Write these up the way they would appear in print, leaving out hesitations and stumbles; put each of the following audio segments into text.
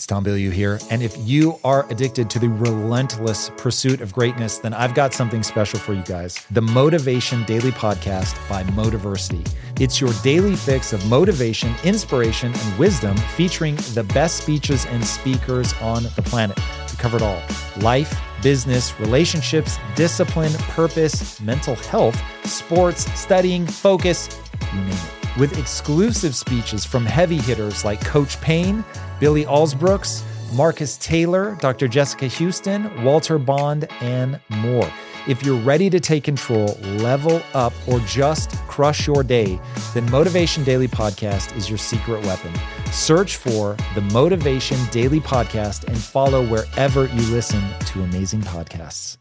It's Tom Bilyeu here. And if you are addicted to the relentless pursuit of greatness, then I've got something special for you guys. The Motivation Daily Podcast by Motiversity. It's your daily fix of motivation, inspiration, and wisdom featuring the best speeches and speakers on the planet. We cover it all. Life, business, relationships, discipline, purpose, mental health, sports, studying, focus, you name it. With exclusive speeches from heavy hitters like Coach Payne, Billy Alsbrooks, Marcus Taylor, Dr. Jessica Houston, Walter Bond, and more. If you're ready to take control, level up, or just crush your day, then Motivation Daily Podcast is your secret weapon. Search for the Motivation Daily Podcast and follow wherever you listen to amazing podcasts.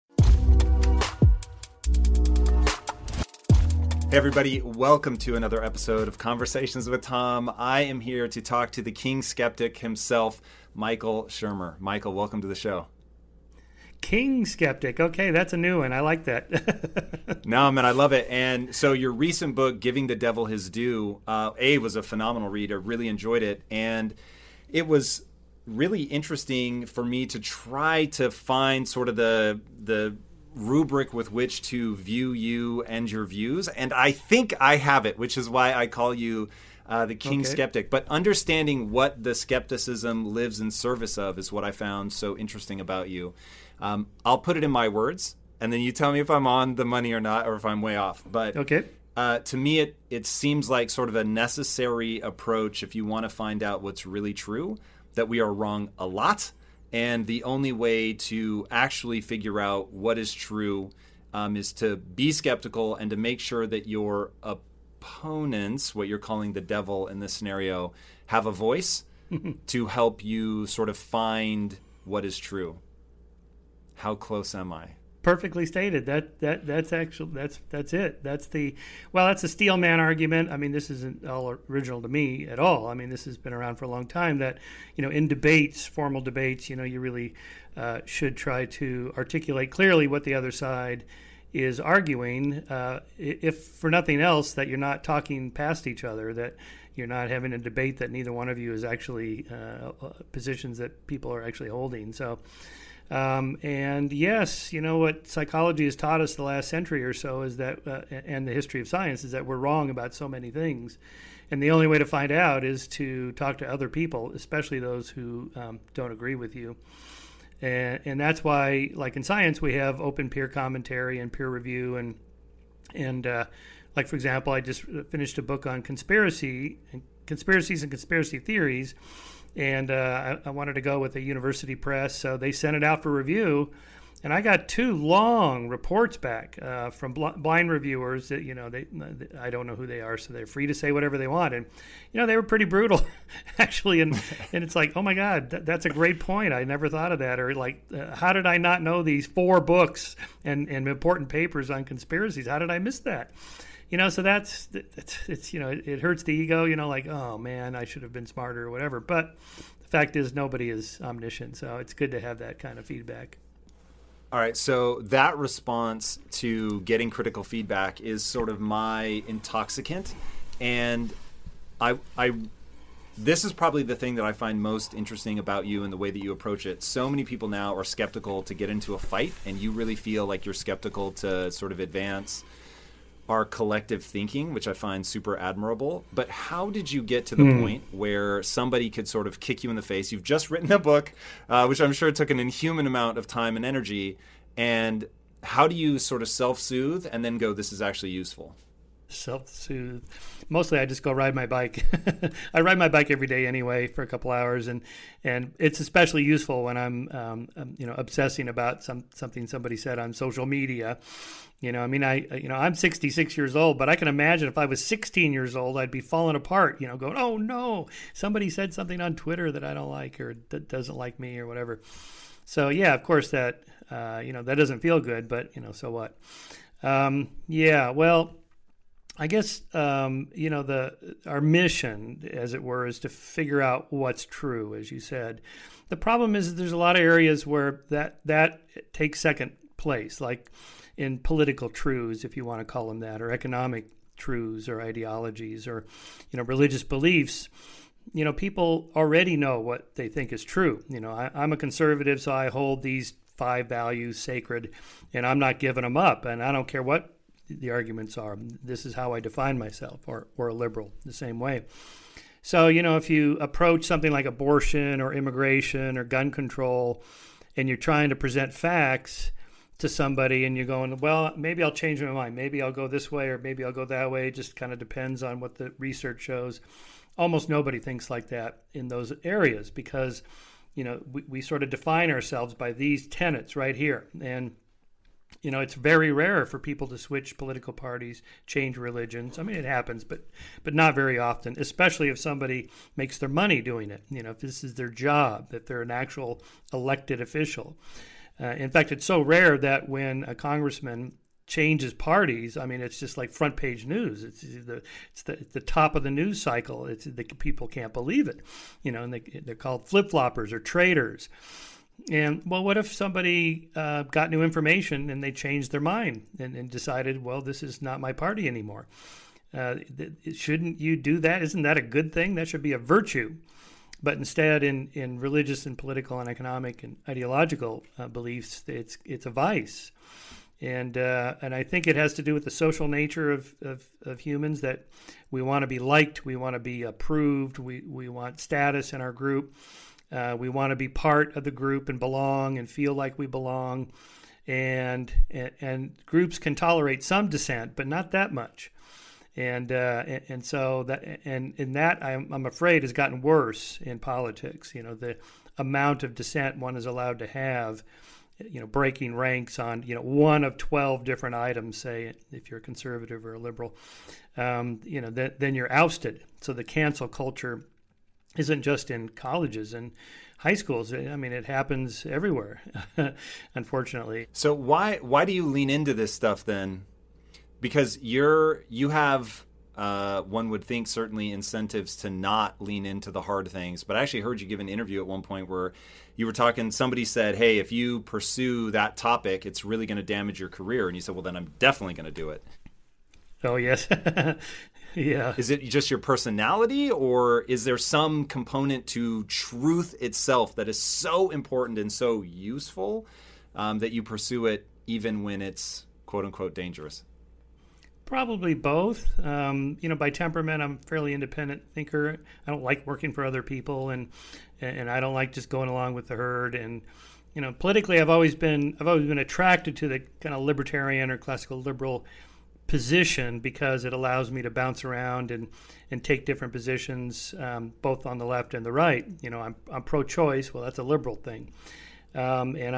Hey everybody, welcome to another episode of Conversations with Tom. I am here to talk to the King Skeptic himself, Michael Shermer. Michael, welcome to the show. King Skeptic. Okay, that's a new one. I like that. No, man, I love it. And so your recent book, Giving the Devil His Due, was a phenomenal read. I really enjoyed it. And it was really interesting for me to try to find sort of the rubric with which to view you and your views. And I think I have it, which is why I call you the King Skeptic. But understanding what the skepticism lives in service of is what I found so interesting about you. I'll put it in my words, and then you tell me if I'm on the money or not, or if I'm way off. But to me, it seems like sort of a necessary approach if you want to find out what's really true, that we are wrong a lot. And the only way to actually figure out what is true is to be skeptical and to make sure that your opponents, what you're calling the devil in this scenario, have a voice to help you sort of find what is true. How close am I? Perfectly stated. That's it. That's the steel man argument. I mean, this isn't all original to me at all. I mean, this has been around for a long time. That in debates, formal debates, you really should try to articulate clearly what the other side is arguing. If for nothing else, that you're not talking past each other. That you're not having a debate that neither one of you is actually positions that people are actually holding. So. And yes, what psychology has taught us the last century or so is that, and the history of science is that we're wrong about so many things. And the only way to find out is to talk to other people, especially those who don't agree with you. And that's why, like in science, we have open peer commentary and peer review. And like, for example, I just finished a book on conspiracies and conspiracy theories. And I wanted to go with a university press, so they sent it out for review. And I got 2 long reports back from blind reviewers that, I don't know who they are, so they're free to say whatever they want. And, they were pretty brutal, actually. And it's like, oh, my God, that's a great point. I never thought of that. Or like, how did I not know these 4 books and important papers on conspiracies? How did I miss that? So it's it hurts the ego, like, oh man, I should have been smarter or whatever. But the fact is nobody is omniscient. So it's good to have that kind of feedback. All right. So that response to getting critical feedback is sort of my intoxicant. And this is probably the thing that I find most interesting about you and the way that you approach it. So many people now are skeptical to get into a fight, and you really feel like you're skeptical to sort of advance our collective thinking, which I find super admirable. But how did you get to the point where somebody could sort of kick you in the face? You've just written a book, which I'm sure took an inhuman amount of time and energy. And how do you sort of self-soothe and then go, this is actually useful? Self-soothe. Mostly I just go ride my bike. I ride my bike every day anyway for a couple hours, and it's especially useful when I'm obsessing about something somebody said on social media. I'm 66 years old, but I can imagine if I was 16 years old, I'd be falling apart, going, oh no, somebody said something on Twitter that I don't like or that doesn't like me or whatever. So yeah, of course that doesn't feel good, but so what? Well, I guess, our mission, as it were, is to figure out what's true, as you said. The problem is that there's a lot of areas where that takes second place, like in political truths, if you want to call them that, or economic truths or ideologies or, religious beliefs. people already know what they think is true. I'm a conservative, so I hold these 5 values sacred, and I'm not giving them up, and I don't care what the arguments are. This is how I define myself, or a liberal the same way. So, if you approach something like abortion or immigration or gun control, and you're trying to present facts to somebody and you're going, well, maybe I'll change my mind. Maybe I'll go this way or maybe I'll go that way. It just kind of depends on what the research shows. Almost nobody thinks like that in those areas because, we sort of define ourselves by these tenets right here. And, it's very rare for people to switch political parties, change religions. I mean, it happens, but not very often, especially if somebody makes their money doing it. If this is their job, if they're an actual elected official. In fact, it's so rare that when a congressman changes parties, I mean, it's just like front page news. It's the top of the news cycle. People can't believe it, and they're called flip-floppers or traitors. And, well, what if somebody got new information and they changed their mind and decided, well, this is not my party anymore? Shouldn't you do that? Isn't that a good thing? That should be a virtue. But instead, in religious and political and economic and ideological beliefs, it's a vice. And I think it has to do with the social nature of humans, that we want to be liked, we want to be approved, we want status in our group. We want to be part of the group and belong and feel like we belong, and groups can tolerate some dissent, but not that much, and so that I'm afraid has gotten worse in politics. The amount of dissent one is allowed to have, breaking ranks on one of 12 different items. Say if you're a conservative or a liberal, then you're ousted. So the cancel culture isn't just in colleges and high schools. I mean, it happens everywhere, unfortunately. So why do you lean into this stuff then? Because you have, one would think, certainly incentives to not lean into the hard things. But I actually heard you give an interview at one point where you were talking, somebody said, hey, if you pursue that topic, it's really going to damage your career. And you said, well, then I'm definitely going to do it. Oh, yes. Yeah. Is it just your personality, or is there some component to truth itself that is so important and so useful that you pursue it even when it's quote unquote dangerous? Probably both. By temperament, I'm a fairly independent thinker. I don't like working for other people, and I don't like just going along with the herd. And politically, I've always been attracted to the kind of libertarian or classical liberal position because it allows me to bounce around and take different positions, both on the left and the right. I'm pro-choice. Well, that's a liberal thing, and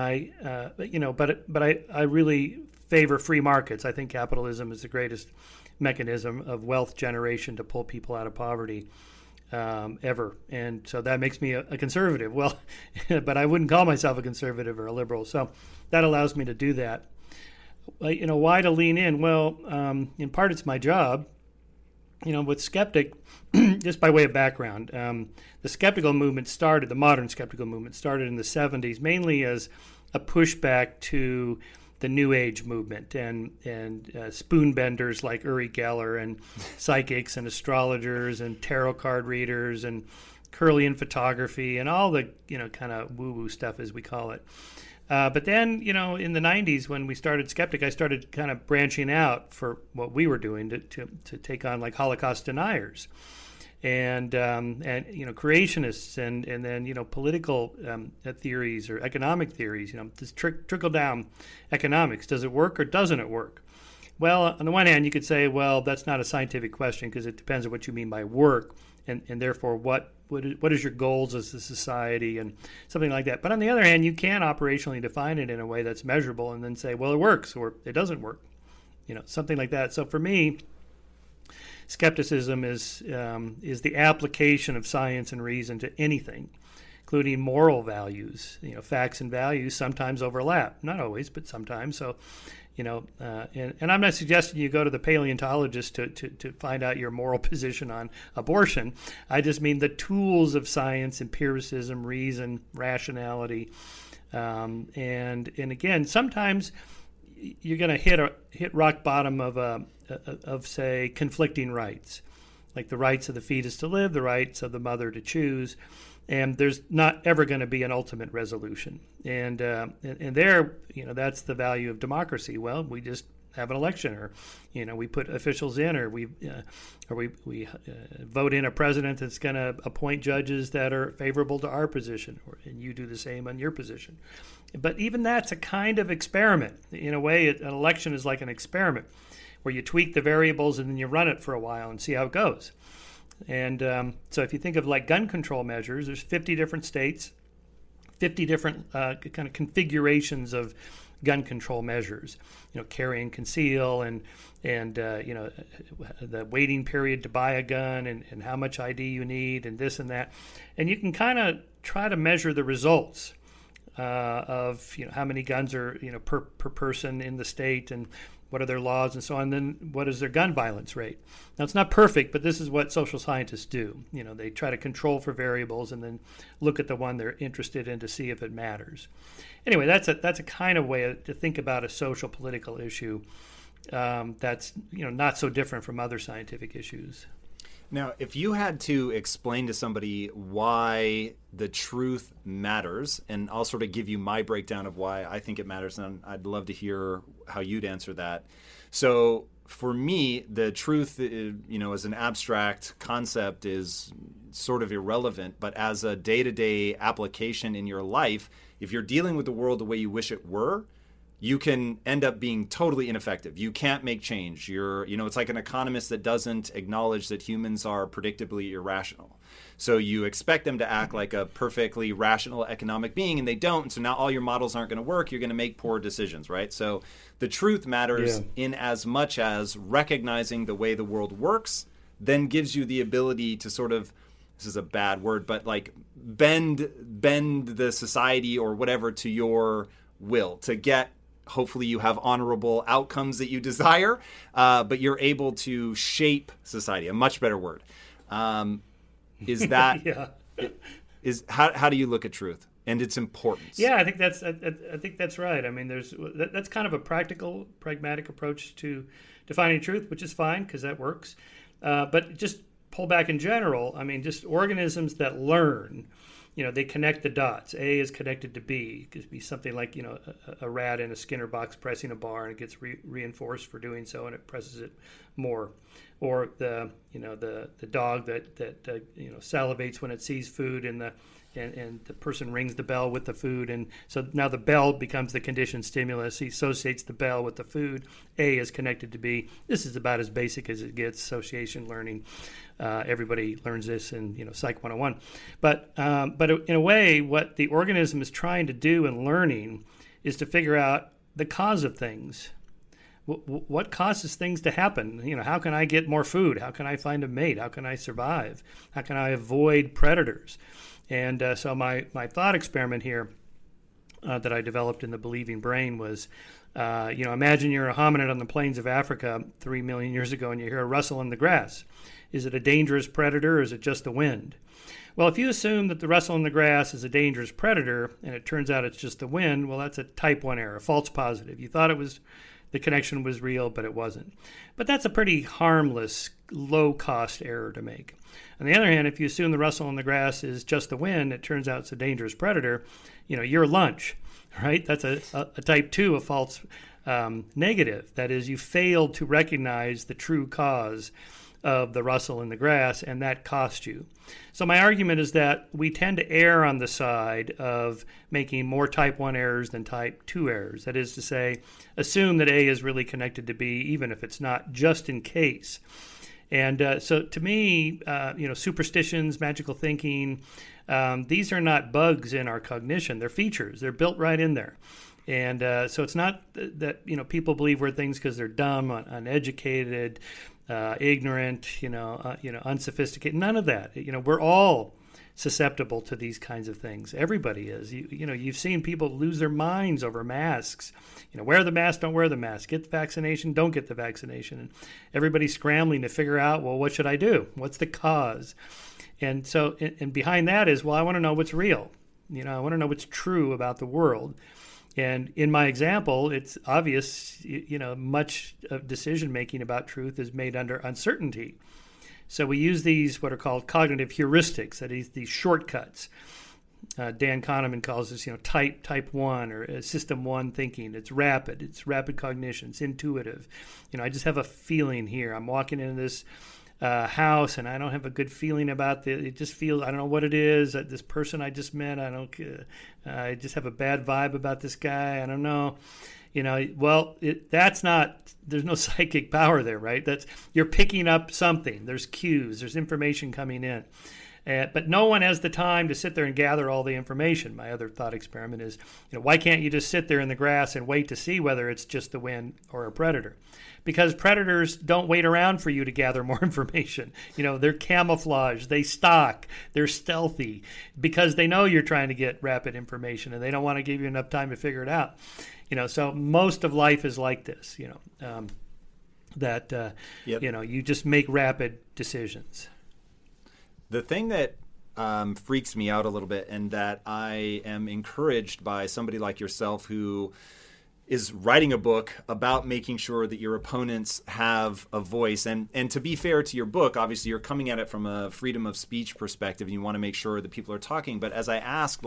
I really favor free markets. I think capitalism is the greatest mechanism of wealth generation to pull people out of poverty ever, and so that makes me a conservative. Well, but I wouldn't call myself a conservative or a liberal. So that allows me to do that. Why to lean in? Well, in part it's my job. With Skeptic, just by way of background, the skeptical movement the modern skeptical movement started in the 70s, mainly as a pushback to the New Age movement and spoon benders like Uri Geller and psychics and astrologers and tarot card readers and Kirlian photography and all the, kind of woo-woo stuff, as we call it. But then, in the 90s, when we started Skeptic, I started kind of branching out for what we were doing to take on like Holocaust deniers and creationists and then, political theories or economic theories, this trickle down economics. Does it work or doesn't it work? Well, on the one hand, you could say, well, that's not a scientific question because it depends on what you mean by work and therefore what is your goals as a society and something like that. But on the other hand, you can operationally define it in a way that's measurable and then say, well, it works or it doesn't work, something like that. So for me, skepticism is the application of science and reason to anything, including moral values. Facts and values sometimes overlap, not always, but sometimes. So, and I'm not suggesting you go to the paleontologist to find out your moral position on abortion. I just mean the tools of science, empiricism, reason, rationality, and again, sometimes you're going to hit rock bottom of say conflicting rights. like the rights of the fetus to live, the rights of the mother to choose, and there's not ever going to be an ultimate resolution. And there, that's the value of democracy. Well, we just have an election, or we put officials in, or we vote in a president that's going to appoint judges that are favorable to our position, and you do the same on your position. But even that's a kind of experiment. In a way, an election is like an experiment where you tweak the variables and then you run it for a while and see how it goes. And so if you think of like gun control measures, there's 50 different states, 50 different kind of configurations of gun control measures, carry and conceal, and the waiting period to buy a gun, and how much ID you need, and this and that. And you can kind of try to measure the results of how many guns are per person in the state, and what are their laws and so on, and then what is their gun violence rate. Now, it's not perfect, but this is what social scientists do. They try to control for variables and then look at the one they're interested in to see if it matters. Anyway, that's a kind of way to think about a social political issue that's not so different from other scientific issues. Now, if you had to explain to somebody why the truth matters, and I'll sort of give you my breakdown of why I think it matters, and I'd love to hear how you'd answer that. So for me, the truth, as an abstract concept is sort of irrelevant, but as a day-to-day application in your life, if you're dealing with the world the way you wish it were, you can end up being totally ineffective. You can't make change. It's like an economist that doesn't acknowledge that humans are predictably irrational. So you expect them to act like a perfectly rational economic being, and they don't. And so now all your models aren't going to work. You're going to make poor decisions, right? So the truth matters in as much as recognizing the way the world works then gives you the ability to sort of, this is a bad word, but like bend the society or whatever to your will to get. Hopefully you have honorable outcomes that you desire, but you're able to shape society. A much better word. Is that how do you look at truth and its importance? Yeah, I think that's right. I mean, that's kind of a practical, pragmatic approach to defining truth, which is fine because that works. But just pull back in general. I mean, just organisms that learn. They connect the dots. A is connected to B. It could be something like, a rat in a Skinner box pressing a bar, and it gets reinforced for doing so, and it presses it more. Or the dog that salivates when it sees food, and the person rings the bell with the food, and so now the bell becomes the conditioned stimulus. He associates the bell with the food. A is connected to B. This is about as basic as it gets. Association learning. Everybody learns this in Psych 101. But in a way, what the organism is trying to do in learning is to figure out the cause of things. What causes things to happen? How can I get more food? How can I find a mate? How can I survive? How can I avoid predators? And so my thought experiment here that I developed in the Believing Brain was, imagine you're a hominid on the plains of Africa 3 million years ago, and you hear a rustle in the grass. Is it a dangerous predator, or is it just the wind? Well, if you assume that the rustle in the grass is a dangerous predator, and it turns out it's just the wind, well, that's a type 1 error, a false positive. You thought the connection was real, but it wasn't. But that's a pretty harmless, low-cost error to make. On the other hand, if you assume the rustle in the grass is just the wind, it turns out it's a dangerous predator, you're lunch, right? That's a type 2, a false negative. That is, you failed to recognize the true cause of the rustle in the grass, and that cost you. So my argument is that we tend to err on the side of making more type 1 errors than type 2 errors. That is to say, assume that A is really connected to B, even if it's not, just in case. And so to me, superstitions, magical thinking, these are not bugs in our cognition. They're features. They're built right in there. And so it's not that people believe we're things because they're dumb, uneducated, ignorant, unsophisticated. None of that. We're all susceptible to these kinds of things. Everybody is. You've seen people lose their minds over masks. Wear the mask, don't wear the mask. Get the vaccination, don't get the vaccination. And everybody's scrambling to figure out, well, what should I do? What's the cause? And so, and behind that is, well, I want to know what's real. I want to know what's true about the world. And in my example, it's obvious, much of decision-making about truth is made under uncertainty. So we use these what are called cognitive heuristics, that is, these shortcuts. Dan Kahneman calls this, type 1 or system 1 thinking. It's rapid cognition, it's intuitive. I just have a feeling here. I'm walking into this house and I don't have a good feeling about it. It just feels, I don't know what it is. This person I just met, I just have a bad vibe about this guy. I don't know. That's not, there's no psychic power there, right? You're picking up something. There's cues, there's information coming in. But no one has the time to sit there and gather all the information. My other thought experiment is, why can't you just sit there in the grass and wait to see whether it's just the wind or a predator? Because predators don't wait around for you to gather more information. They're camouflaged, they stalk, they're stealthy, because they know you're trying to get rapid information and they don't want to give you enough time to figure it out. So most of life is like this, you just make rapid decisions. The thing that freaks me out a little bit, and that I am encouraged by somebody like yourself who is writing a book about making sure that your opponents have a voice. And to be fair to your book, obviously you're coming at it from a freedom of speech perspective and you want to make sure that people are talking. But as I ask,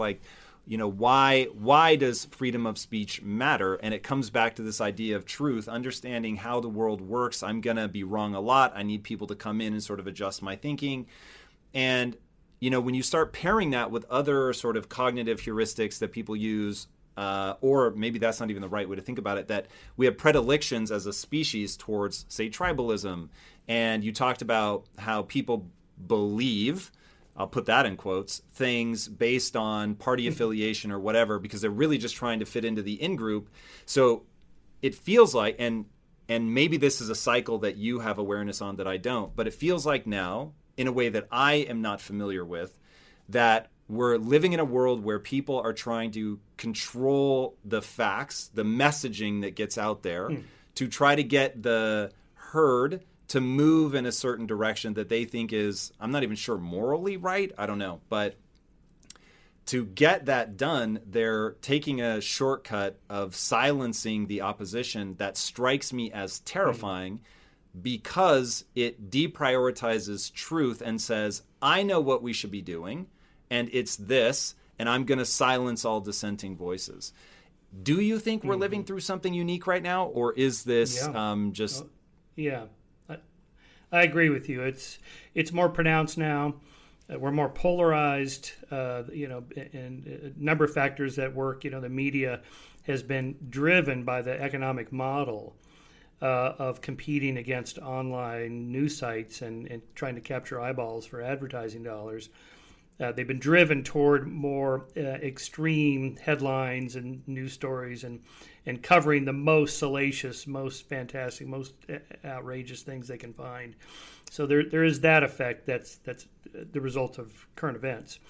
why does freedom of speech matter? And it comes back to this idea of truth, understanding how the world works. I'm going to be wrong a lot. I need people to come in and sort of adjust my thinking. And, when you start pairing that with other sort of cognitive heuristics that people use, or maybe that's not even the right way to think about it, that we have predilections as a species towards, say, tribalism. And you talked about how people believe, I'll put that in quotes, things based on party affiliation or whatever, because they're really just trying to fit into the in-group. So it feels like, and maybe this is a cycle that you have awareness on that I don't, but it feels like now, in a way that I am not familiar with, that we're living in a world where people are trying to control the facts, the messaging that gets out there, to try to get the herd to move in a certain direction that they think is, I'm not even sure morally right, I don't know. But to get that done, they're taking a shortcut of silencing the opposition that strikes me as terrifying. Because it deprioritizes truth and says, I know what we should be doing, and it's this, and I'm going to silence all dissenting voices. Do you think we're living through something unique right now, or is this just... Yeah, I agree with you. It's more pronounced now. We're more polarized, and a number of factors at work. The media has been driven by the economic model of competing against online news sites and trying to capture eyeballs for advertising dollars. They've been driven toward more extreme headlines and news stories and covering the most salacious, most fantastic, most outrageous things they can find. So there is that effect that's the result of current events,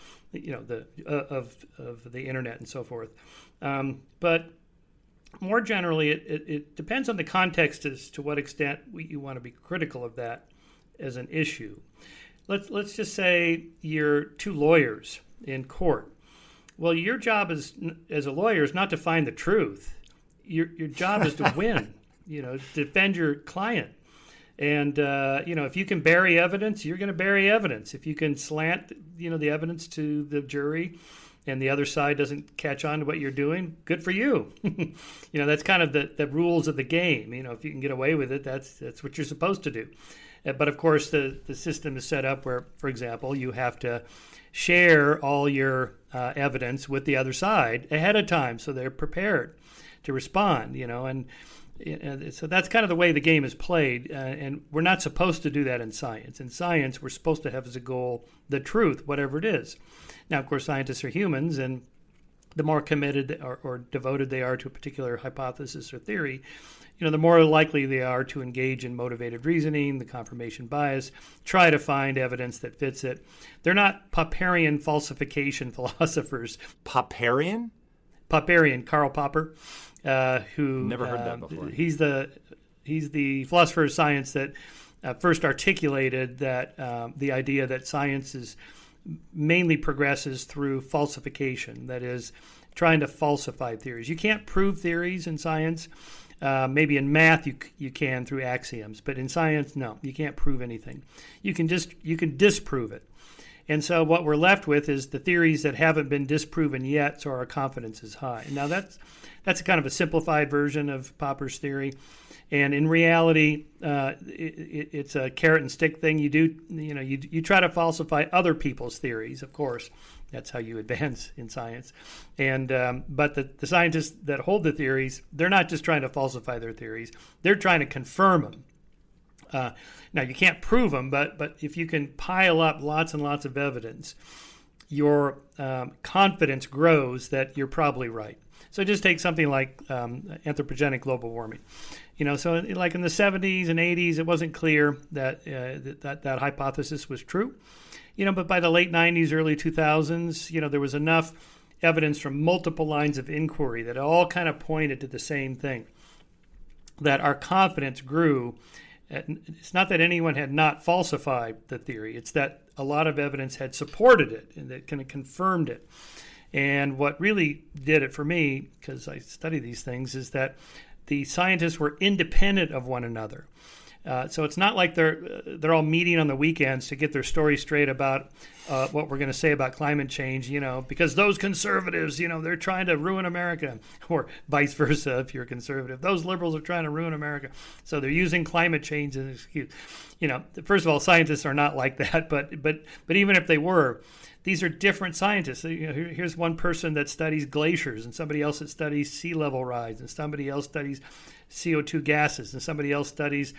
of the internet and so forth. But more generally, it depends on the context as to what extent you want to be critical of that as an issue. Let's just say you're two lawyers in court. Well, your job as a lawyer is not to find the truth. Your job is to win, defend your client. And, if you can bury evidence, you're going to bury evidence. If you can slant, the evidence to the jury and the other side doesn't catch on to what you're doing, good for you. That's kind of the rules of the game. If you can get away with it, that's what you're supposed to do. But of course, the system is set up where, for example, you have to share all your evidence with the other side ahead of time so they're prepared to respond, and so that's kind of the way the game is played, and we're not supposed to do that in science. In science, we're supposed to have as a goal the truth, whatever it is. Now, of course, scientists are humans, and the more committed or devoted they are to a particular hypothesis or theory, the more likely they are to engage in motivated reasoning, the confirmation bias, try to find evidence that fits it. They're not Popperian falsification philosophers. Popperian? Popperian, Karl Popper, who never heard that before. He's the philosopher of science that first articulated that the idea that science is mainly progresses through falsification. That is, trying to falsify theories. You can't prove theories in science. Maybe in math you can through axioms, but in science, no, you can't prove anything. You can disprove it. And so what we're left with is the theories that haven't been disproven yet, so our confidence is high. Now that's a kind of a simplified version of Popper's theory, and in reality, it's a carrot and stick thing. You try to falsify other people's theories, of course. That's how you advance in science. And but the scientists that hold the theories, they're not just trying to falsify their theories; they're trying to confirm them. Now, you can't prove them, but if you can pile up lots and lots of evidence, your confidence grows that you're probably right. So just take something like anthropogenic global warming. So like in the 70s and 80s, it wasn't clear that that hypothesis was true. But by the late 90s, early 2000s, there was enough evidence from multiple lines of inquiry that all kind of pointed to the same thing, that our confidence grew. It's not that anyone had not falsified the theory. It's that a lot of evidence had supported it and that kind of confirmed it. And what really did it for me, because I study these things, is that the scientists were independent of one another. So it's not like they're all meeting on the weekends to get their story straight about what we're going to say about climate change, because those conservatives, they're trying to ruin America, or vice versa if you're conservative. Those liberals are trying to ruin America. So they're using climate change as an excuse. First of all, scientists are not like that, but even if they were, these are different scientists. Here's one person that studies glaciers, and somebody else that studies sea level rise, and somebody else studies CO2 gases, and somebody else studies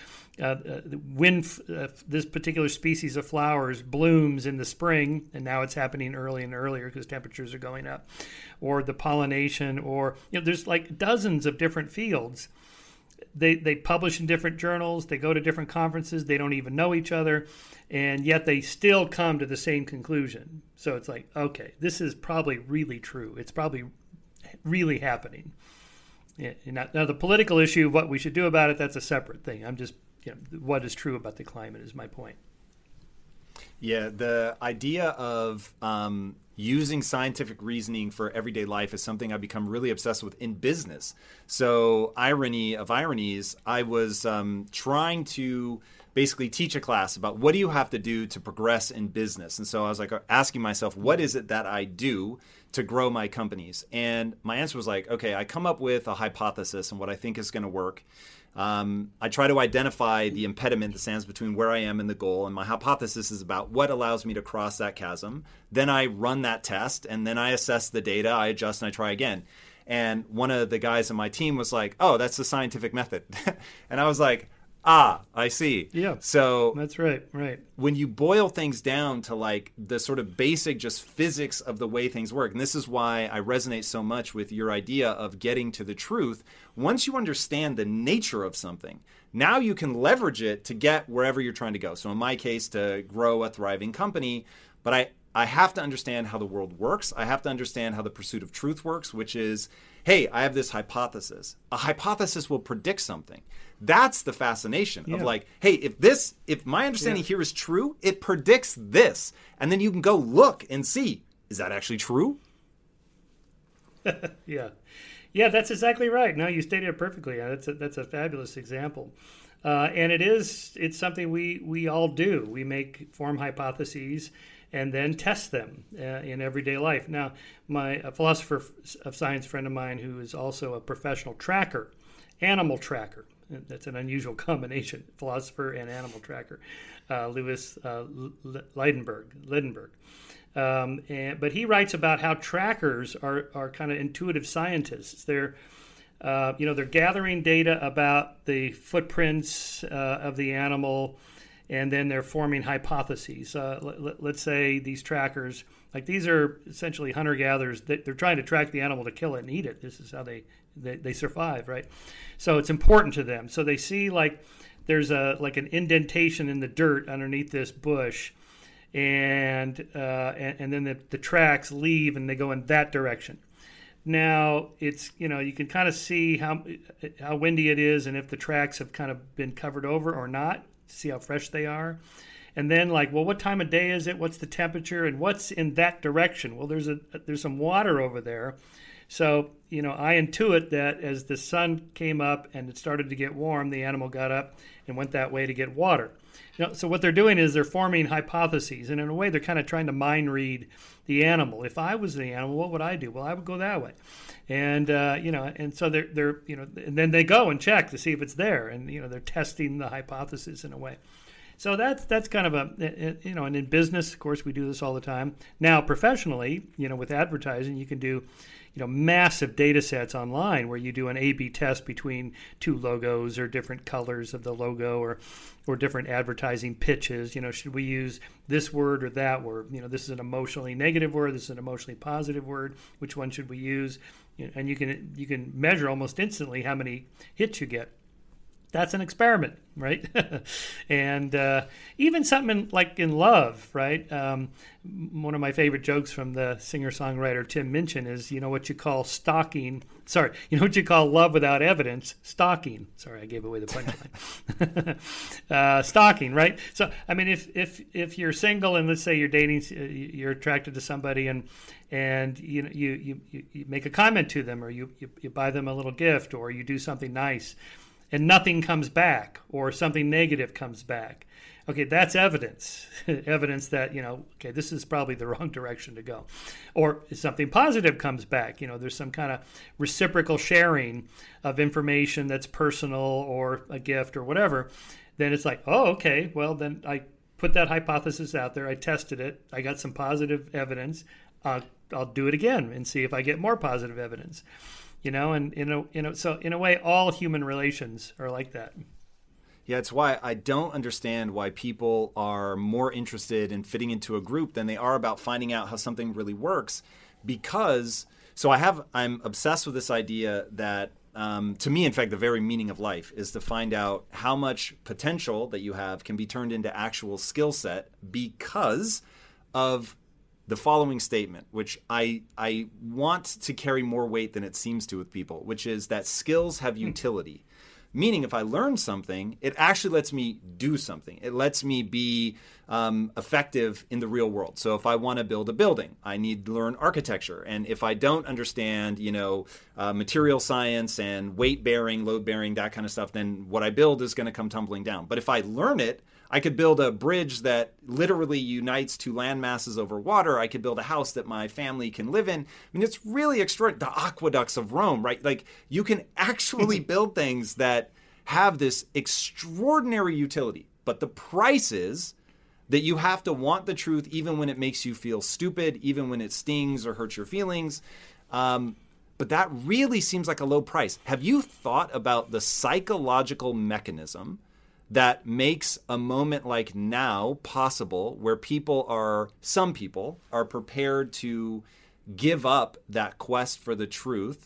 when this particular species of flowers blooms in the spring, and now it's happening early and earlier because temperatures are going up, or the pollination, or there's like dozens of different fields. They publish in different journals, they go to different conferences, they don't even know each other, and yet they still come to the same conclusion. So it's like, okay, this is probably really true. It's probably really happening. Yeah, now the political issue of what we should do about it, that's a separate thing. I'm just, what is true about the climate is my point. Yeah, the idea of using scientific reasoning for everyday life is something I've become really obsessed with in business. So, irony of ironies, I was trying to basically teach a class about what do you have to do to progress in business. And so I was like asking myself, what is it that I do to grow my companies? And my answer was like, okay, I come up with a hypothesis and what I think is going to work. I try to identify the impediment that stands between where I am and the goal, and my hypothesis is about what allows me to cross that chasm. Then I run that test, and then I assess the data, I adjust, and I try again. And one of the guys on my team was like, oh, that's the scientific method. And I was like, I see. Yeah. So that's right. When you boil things down to like the sort of basic just physics of the way things work, and this is why I resonate so much with your idea of getting to the truth. Once you understand the nature of something, now you can leverage it to get wherever you're trying to go. So in my case, to grow a thriving company, but I have to understand how the world works. I have to understand how the pursuit of truth works, which is, hey, I have this hypothesis. A hypothesis will predict something. That's the fascination of like, hey, if my understanding here is true, it predicts this. And then you can go look and see, is that actually true? Yeah, that's exactly right. No, you stated it perfectly. That's a fabulous example. And it's something we all do. We form hypotheses and then test them in everyday life. Now, a philosopher of science friend of mine who is also a professional tracker, animal tracker, that's an unusual combination, philosopher and animal tracker, Louis Lydenberg. But he writes about how trackers are kind of intuitive scientists. They're gathering data about the footprints of the animal, and then they're forming hypotheses. Let's say these trackers, like these are essentially hunter-gatherers. They're trying to track the animal to kill it and eat it. This is how they survive, right? So it's important to them. So they see like there's an indentation in the dirt underneath this bush, and then the tracks leave and they go in that direction. Now it's you can kind of see how windy it is and if the tracks have kind of been covered over or not. See how fresh they are. And then what time of day is it? What's the temperature and what's in that direction? Well, there's some water over there. So, I intuit that as the sun came up and it started to get warm, the animal got up and went that way to get water. So what they're doing is they're forming hypotheses, and in a way they're kind of trying to mind read the animal. If I was the animal, what would I do? Well, I would go that way, and and so they're and then they go and check to see if it's there, and they're testing the hypothesis in a way. So that's kind of and in business, of course, we do this all the time. Now, professionally, with advertising, you can do, massive data sets online where you do an A/B test between two logos or different colors of the logo or different advertising pitches. Should we use this word or that word? This is an emotionally negative word. This is an emotionally positive word. Which one should we use? And you can measure almost instantly how many hits you get. That's an experiment, right? And even something like in love, right? One of my favorite jokes from the singer-songwriter Tim Minchin is, what you call stalking. Sorry, what you call love without evidence? Stalking. Sorry, I gave away the punchline. Stalking, right? So, I mean, if you're single and let's say you're dating, you're attracted to somebody and you make a comment to them, or you buy them a little gift, or you do something nice, and nothing comes back, or something negative comes back. Okay, that's evidence. Evidence that, this is probably the wrong direction to go. Or if something positive comes back, there's some kind of reciprocal sharing of information that's personal or a gift or whatever, then it's like, oh, okay, well, then I put that hypothesis out there. I tested it. I got some positive evidence. I'll do it again and see if I get more positive evidence. So in a way, all human relations are like that. Yeah, it's why I don't understand why people are more interested in fitting into a group than they are about finding out how something really works. Because, I'm obsessed with this idea that, to me, in fact, the very meaning of life is to find out how much potential that you have can be turned into actual skill set because of the following statement, which I want to carry more weight than it seems to with people, which is that skills have utility. Meaning if I learn something, it actually lets me do something. It lets me be effective in the real world. So if I want to build a building, I need to learn architecture. And if I don't understand, material science and weight bearing, load bearing, that kind of stuff, then what I build is going to come tumbling down. But if I learn it, I could build a bridge that literally unites two land masses over water. I could build a house that my family can live in. I mean, it's really extraordinary. The aqueducts of Rome, right? Like, you can actually build things that have this extraordinary utility. But the price is that you have to want the truth even when it makes you feel stupid, even when it stings or hurts your feelings. But that really seems like a low price. Have you thought about the psychological mechanism that makes a moment like now possible, where some people are prepared to give up that quest for the truth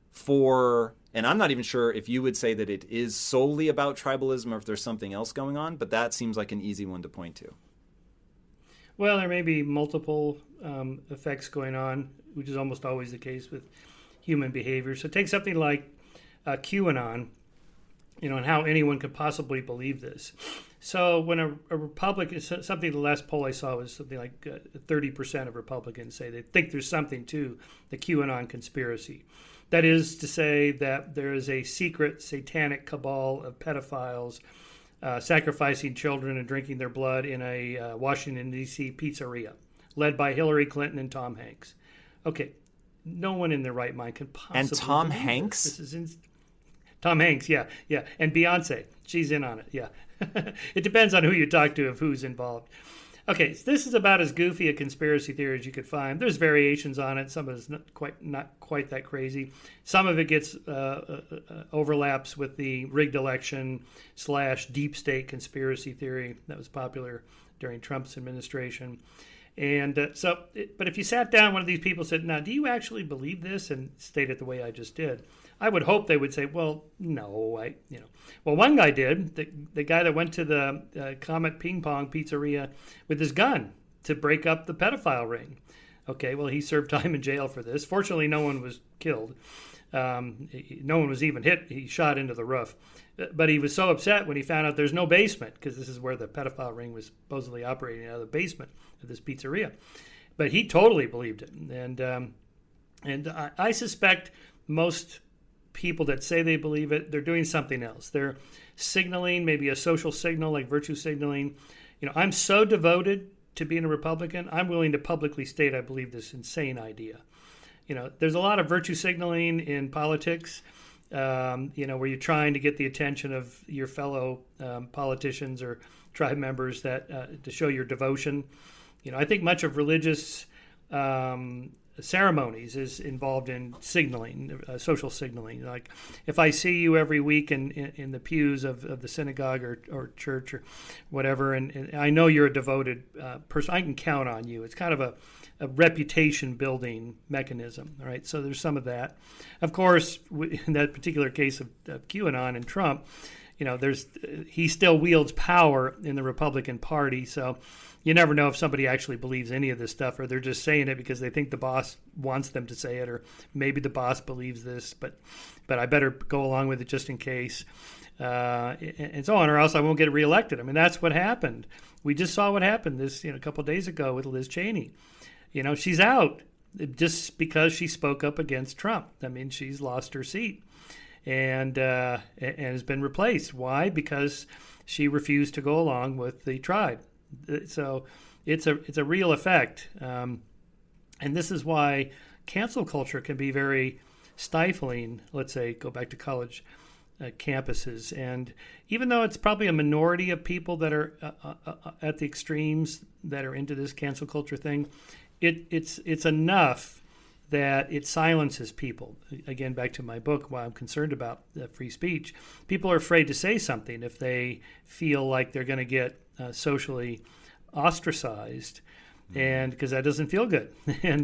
and I'm not even sure if you would say that it is solely about tribalism or if there's something else going on, but that seems like an easy one to point to. Well, there may be multiple effects going on, which is almost always the case with human behavior. So take something like QAnon, and how anyone could possibly believe this. So when a Republican, the last poll I saw was something like 30% of Republicans say they think there's something to the QAnon conspiracy. That is to say that there is a secret satanic cabal of pedophiles sacrificing children and drinking their blood in a Washington, D.C. pizzeria, led by Hillary Clinton and Tom Hanks. Okay, no one in their right mind can possibly. And Tom Hanks? This is Tom Hanks, yeah. And Beyonce, she's in on it, yeah. It depends on who you talk to of who's involved. Okay, so this is about as goofy a conspiracy theory as you could find. There's variations on it. Some of it's not quite that crazy. Some of it gets overlaps with the rigged election / deep state conspiracy theory that was popular during Trump's administration. And but if you sat down, one of these people said, "Now, do you actually believe this?" and state it the way I just did, I would hope they would say, "Well, no, Well, one guy did. The guy that went to the Comet Ping Pong Pizzeria with his gun to break up the pedophile ring. Okay, well, he served time in jail for this. Fortunately, no one was killed. No one was even hit. He shot into the roof. But he was so upset when he found out there's no basement, because this is where the pedophile ring was supposedly operating, out of the basement of this pizzeria. But he totally believed it. And And I suspect most people that say they believe it, they're doing something else. They're signaling, maybe a social signal like virtue signaling. I'm so devoted to being a Republican, I'm willing to publicly state I believe this insane idea. There's a lot of virtue signaling in politics, where you're trying to get the attention of your fellow politicians or tribe members that to show your devotion. I think much of religious ceremonies is involved in signaling, social signaling. Like if I see you every week in the pews of the synagogue or church or whatever, and I know you're a devoted person, I can count on you. It's kind of a reputation building mechanism. All right, so there's some of that. Of course, in that particular case of QAnon and Trump, he still wields power in the Republican Party, so you never know if somebody actually believes any of this stuff, or they're just saying it because they think the boss wants them to say it, or maybe the boss believes this, but I better go along with it just in case, and so on, or else I won't get reelected. I mean, that's what happened. We just saw what happened a couple of days ago with Liz Cheney. She's out just because she spoke up against Trump. I mean, she's lost her seat and has been replaced. Why? Because she refused to go along with the tribe. So it's a real effect, and this is why cancel culture can be very stifling. Let's say go back to college campuses, and even though it's probably a minority of people that are at the extremes that are into this cancel culture thing, it's enough that it silences people. Again, back to my book, why I'm concerned about free speech. People are afraid to say something if they feel like they're going to get socially ostracized, and because that doesn't feel good, and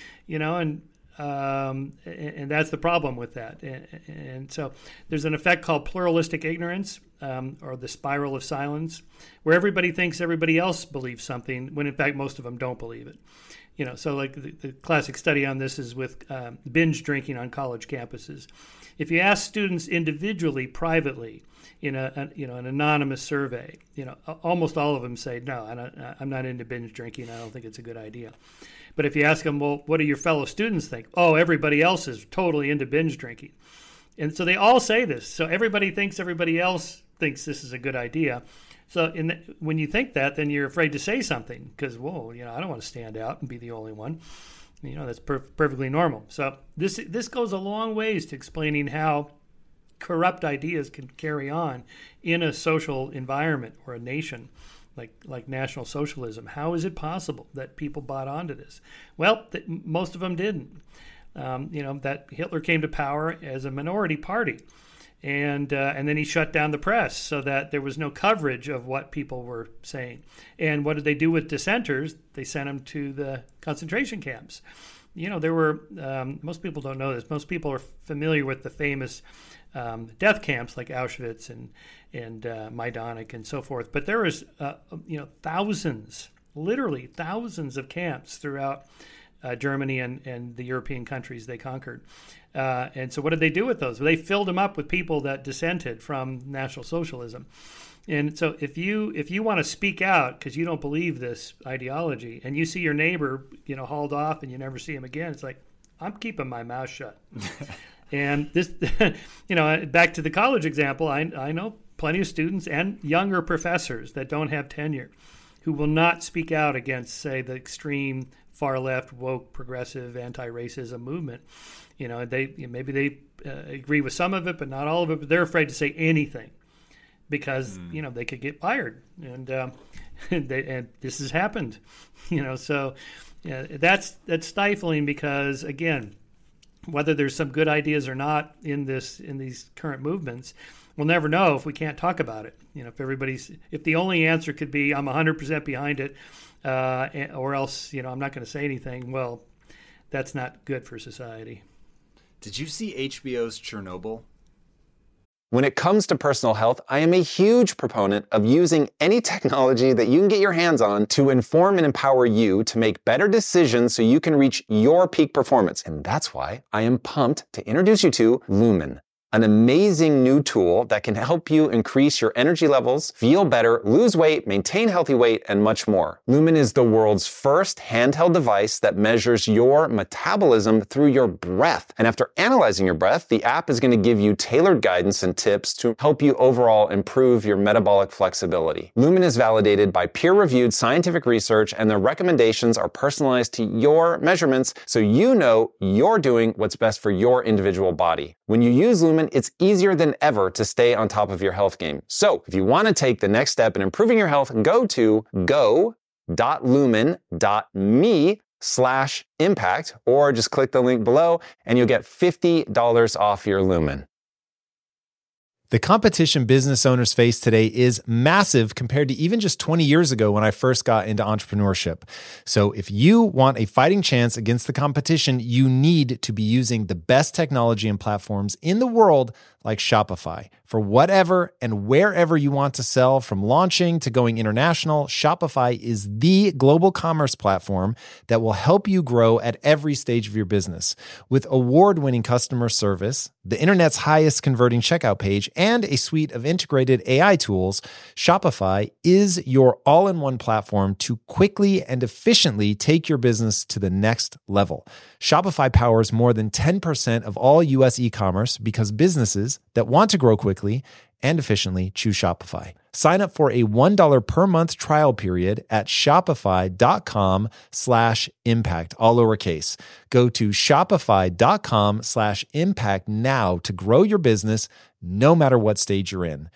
that's the problem with that. And so there's an effect called pluralistic ignorance, or the spiral of silence, where everybody thinks everybody else believes something when in fact most of them don't believe it. So like the classic study on this is with binge drinking on college campuses. If you ask students individually, privately, in an anonymous survey, almost all of them say, no, I'm not into binge drinking. I don't think it's a good idea. But if you ask them, well, what do your fellow students think? Oh, everybody else is totally into binge drinking. And so they all say this. So everybody thinks everybody else thinks this is a good idea. So when you think that, then you're afraid to say something because, I don't want to stand out and be the only one. That's perfectly normal. So this goes a long ways to explaining how corrupt ideas can carry on in a social environment or a nation like National Socialism. How is it possible that people bought onto this? Well, most of them didn't. That Hitler came to power as a minority party. And then he shut down the press so that there was no coverage of what people were saying. And what did they do with dissenters? They sent them to the concentration camps. There were, most people don't know this, most people are familiar with the famous death camps like Auschwitz and Majdanek and so forth. But there was, thousands, literally thousands of camps throughout Germany and the European countries they conquered. And so what did they do with those? Well, they filled them up with people that dissented from National Socialism. And so if you want to speak out because you don't believe this ideology and you see your neighbor, hauled off and you never see him again, it's like, I'm keeping my mouth shut. And this, back to the college example, I know plenty of students and younger professors that don't have tenure who will not speak out against, say, the extreme far left, woke, progressive, anti-racism movement. Maybe they agree with some of it, but not all of it. But they're afraid to say anything because they could get fired, and this has happened. So that's stifling because again, whether there's some good ideas or not in these current movements, we'll never know if we can't talk about it. If the only answer could be I'm 100% behind it, or else I'm not going to say anything. Well, that's not good for society. Did you see HBO's Chernobyl? When it comes to personal health, I am a huge proponent of using any technology that you can get your hands on to inform and empower you to make better decisions so you can reach your peak performance. And that's why I am pumped to introduce you to Lumen. an amazing new tool that can help you increase your energy levels, feel better, lose weight, maintain healthy weight, and much more. Lumen is the world's first handheld device that measures your metabolism through your breath. And after analyzing your breath, the app is going to give you tailored guidance and tips to help you overall improve your metabolic flexibility. Lumen is validated by peer-reviewed scientific research, and their recommendations are personalized to your measurements so you know you're doing what's best for your individual body. When you use Lumen, it's easier than ever to stay on top of your health game. So if you want to take the next step in improving your health, go to go.lumen.me/impact, or just click the link below and you'll get $50 off your Lumen. The competition business owners face today is massive compared to even just 20 years ago when I first got into entrepreneurship. So if you want a fighting chance against the competition, you need to be using the best technology and platforms in the world like Shopify. For whatever and wherever you want to sell, from launching to going international, Shopify is the global commerce platform that will help you grow at every stage of your business. With award-winning customer service, the internet's highest converting checkout page, and a suite of integrated AI tools, Shopify is your all-in-one platform to quickly and efficiently take your business to the next level. Shopify powers more than 10% of all U.S. e-commerce because businesses that want to grow quickly and efficiently choose Shopify. Sign up for a $1 per month trial period at shopify.com/impact, all lowercase. Go to shopify.com/impact now to grow your business no matter what stage you're in.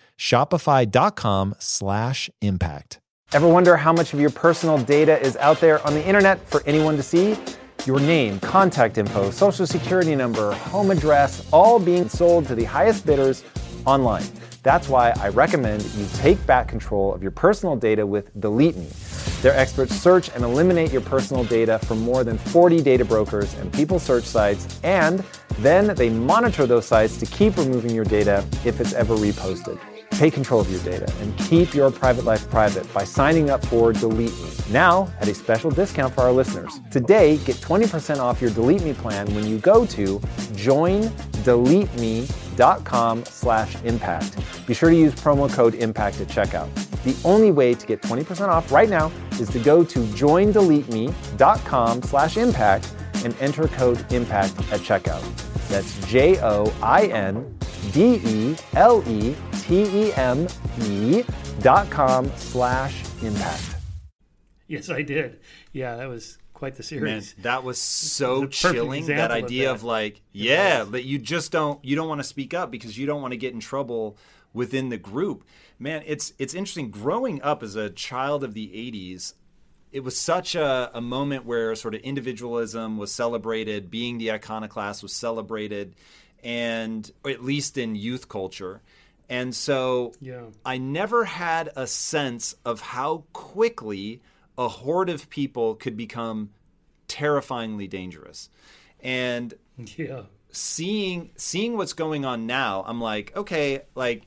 Shopify.com/impact. Ever wonder how much of your personal data is out there on the internet for anyone to see? Your name, contact info, social security number, home address, all being sold to the highest bidders online. That's why I recommend you take back control of your personal data with Delete Me. Their experts search and eliminate your personal data from more than 40 data brokers and people search sites, and then they monitor those sites to keep removing your data if it's ever reposted. Take control of your data and keep your private life private by signing up for Delete Me. Now, at a special discount for our listeners. Today, get 20% off your Delete Me plan when you go to joindeleteme.com/impact. Be sure to use promo code IMPACT at checkout. The only way to get 20% off right now is to go to joindeleteme.com/impact and enter code IMPACT at checkout. That's joindeleteme.com/impact. Yes, I did. Yeah, that was quite the series. Man, that was so It's a perfect chilling. example That idea of that. of like, yeah, that you just don't want to speak up because you don't want to get in trouble within the group. Man, it's interesting. Growing up as a child of the 80s, it was such a moment where sort of individualism was celebrated, being the iconoclast was celebrated, and or at least in youth culture. And so I never had a sense of how quickly a horde of people could become terrifyingly dangerous. And seeing what's going on now, I'm like, okay, like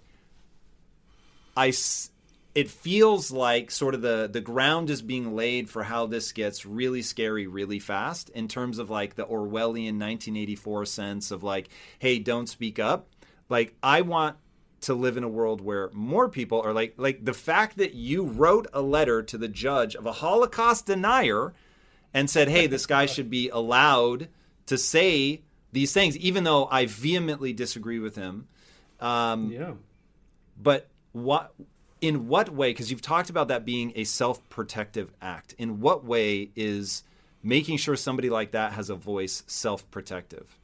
it feels like sort of the ground is being laid for how this gets really scary really fast in terms of like the Orwellian 1984 sense of like, hey, don't speak up. Like, I want to live in a world where more people are like the fact that you wrote a letter to the judge of a Holocaust denier and said, hey, this guy should be allowed to say these things, even though I vehemently disagree with him. But in what way, because you've talked about that being a self-protective act, in what way is making sure somebody like that has a voice self-protective?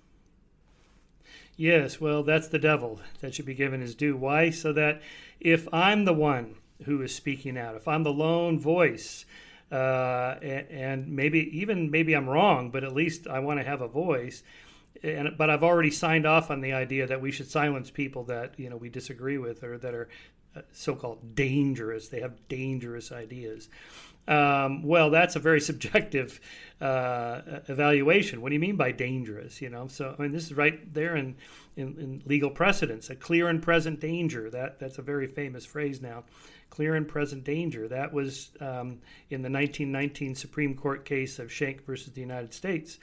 Yes, well, that's the devil that should be given his due. Why? So that if I'm the one who is speaking out, if I'm the lone voice, and maybe I'm wrong, but at least I want to have a voice. But I've already signed off on the idea that we should silence people that we disagree with or that are so-called dangerous. They have dangerous ideas. Well, that's a very subjective evaluation. What do you mean by dangerous? So I mean, this is right there in legal precedents. A clear and present danger. That's a very famous phrase now. Clear and present danger. That was in the 1919 Supreme Court case of Schenck versus the United States.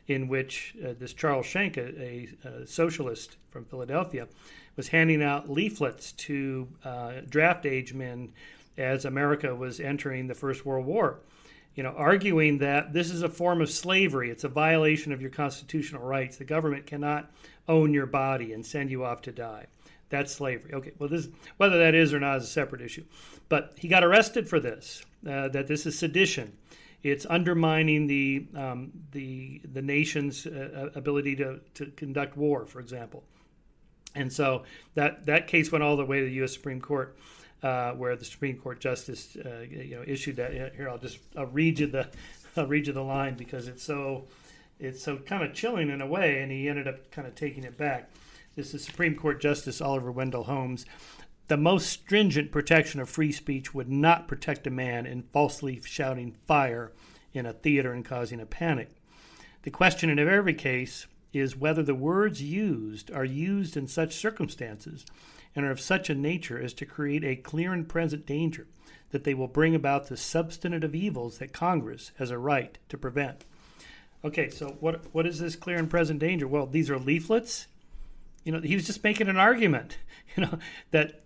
in which this Charles Schenck, a socialist from Philadelphia, was handing out leaflets to draft age men as America was entering the First World War, arguing that this is a form of slavery. It's a violation of your constitutional rights. The government cannot own your body and send you off to die. That's slavery. Okay, well, whether that is or not is a separate issue. But he got arrested for this, that this is sedition. It's undermining the nation's ability to conduct war, for example. And so that case went all the way to the U.S. Supreme Court, where the Supreme Court justice issued that. Here, I'll read you the line because it's so kind of chilling in a way, and he ended up kind of taking it back. This is Supreme Court Justice Oliver Wendell Holmes. The most stringent protection of free speech would not protect a man in falsely shouting fire in a theater and causing a panic. The question in every case is whether the words used are used in such circumstances and are of such a nature as to create a clear and present danger that they will bring about the substantive evils that Congress has a right to prevent. Okay, so what is this clear and present danger? Well, these are leaflets. He was just making an argument, that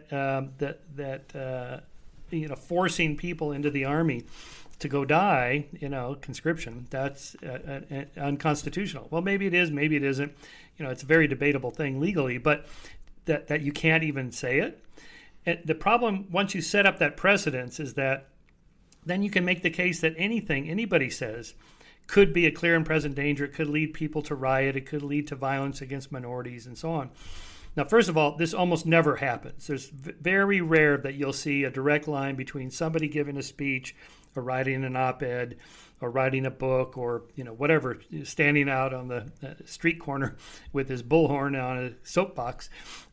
forcing people into the army to go die, conscription, that's unconstitutional. Well, maybe it is, maybe it isn't. It's a very debatable thing legally, but that you can't even say it. And the problem, once you set up that precedence, is that then you can make the case that anything anybody says could be a clear and present danger. It could lead people to riot. It could lead to violence against minorities and so on. Now, first of all, this almost never happens. There's very rare that you'll see a direct line between somebody giving a speech or writing an op-ed or writing a book or, whatever, standing out on the street corner with his bullhorn on a soapbox,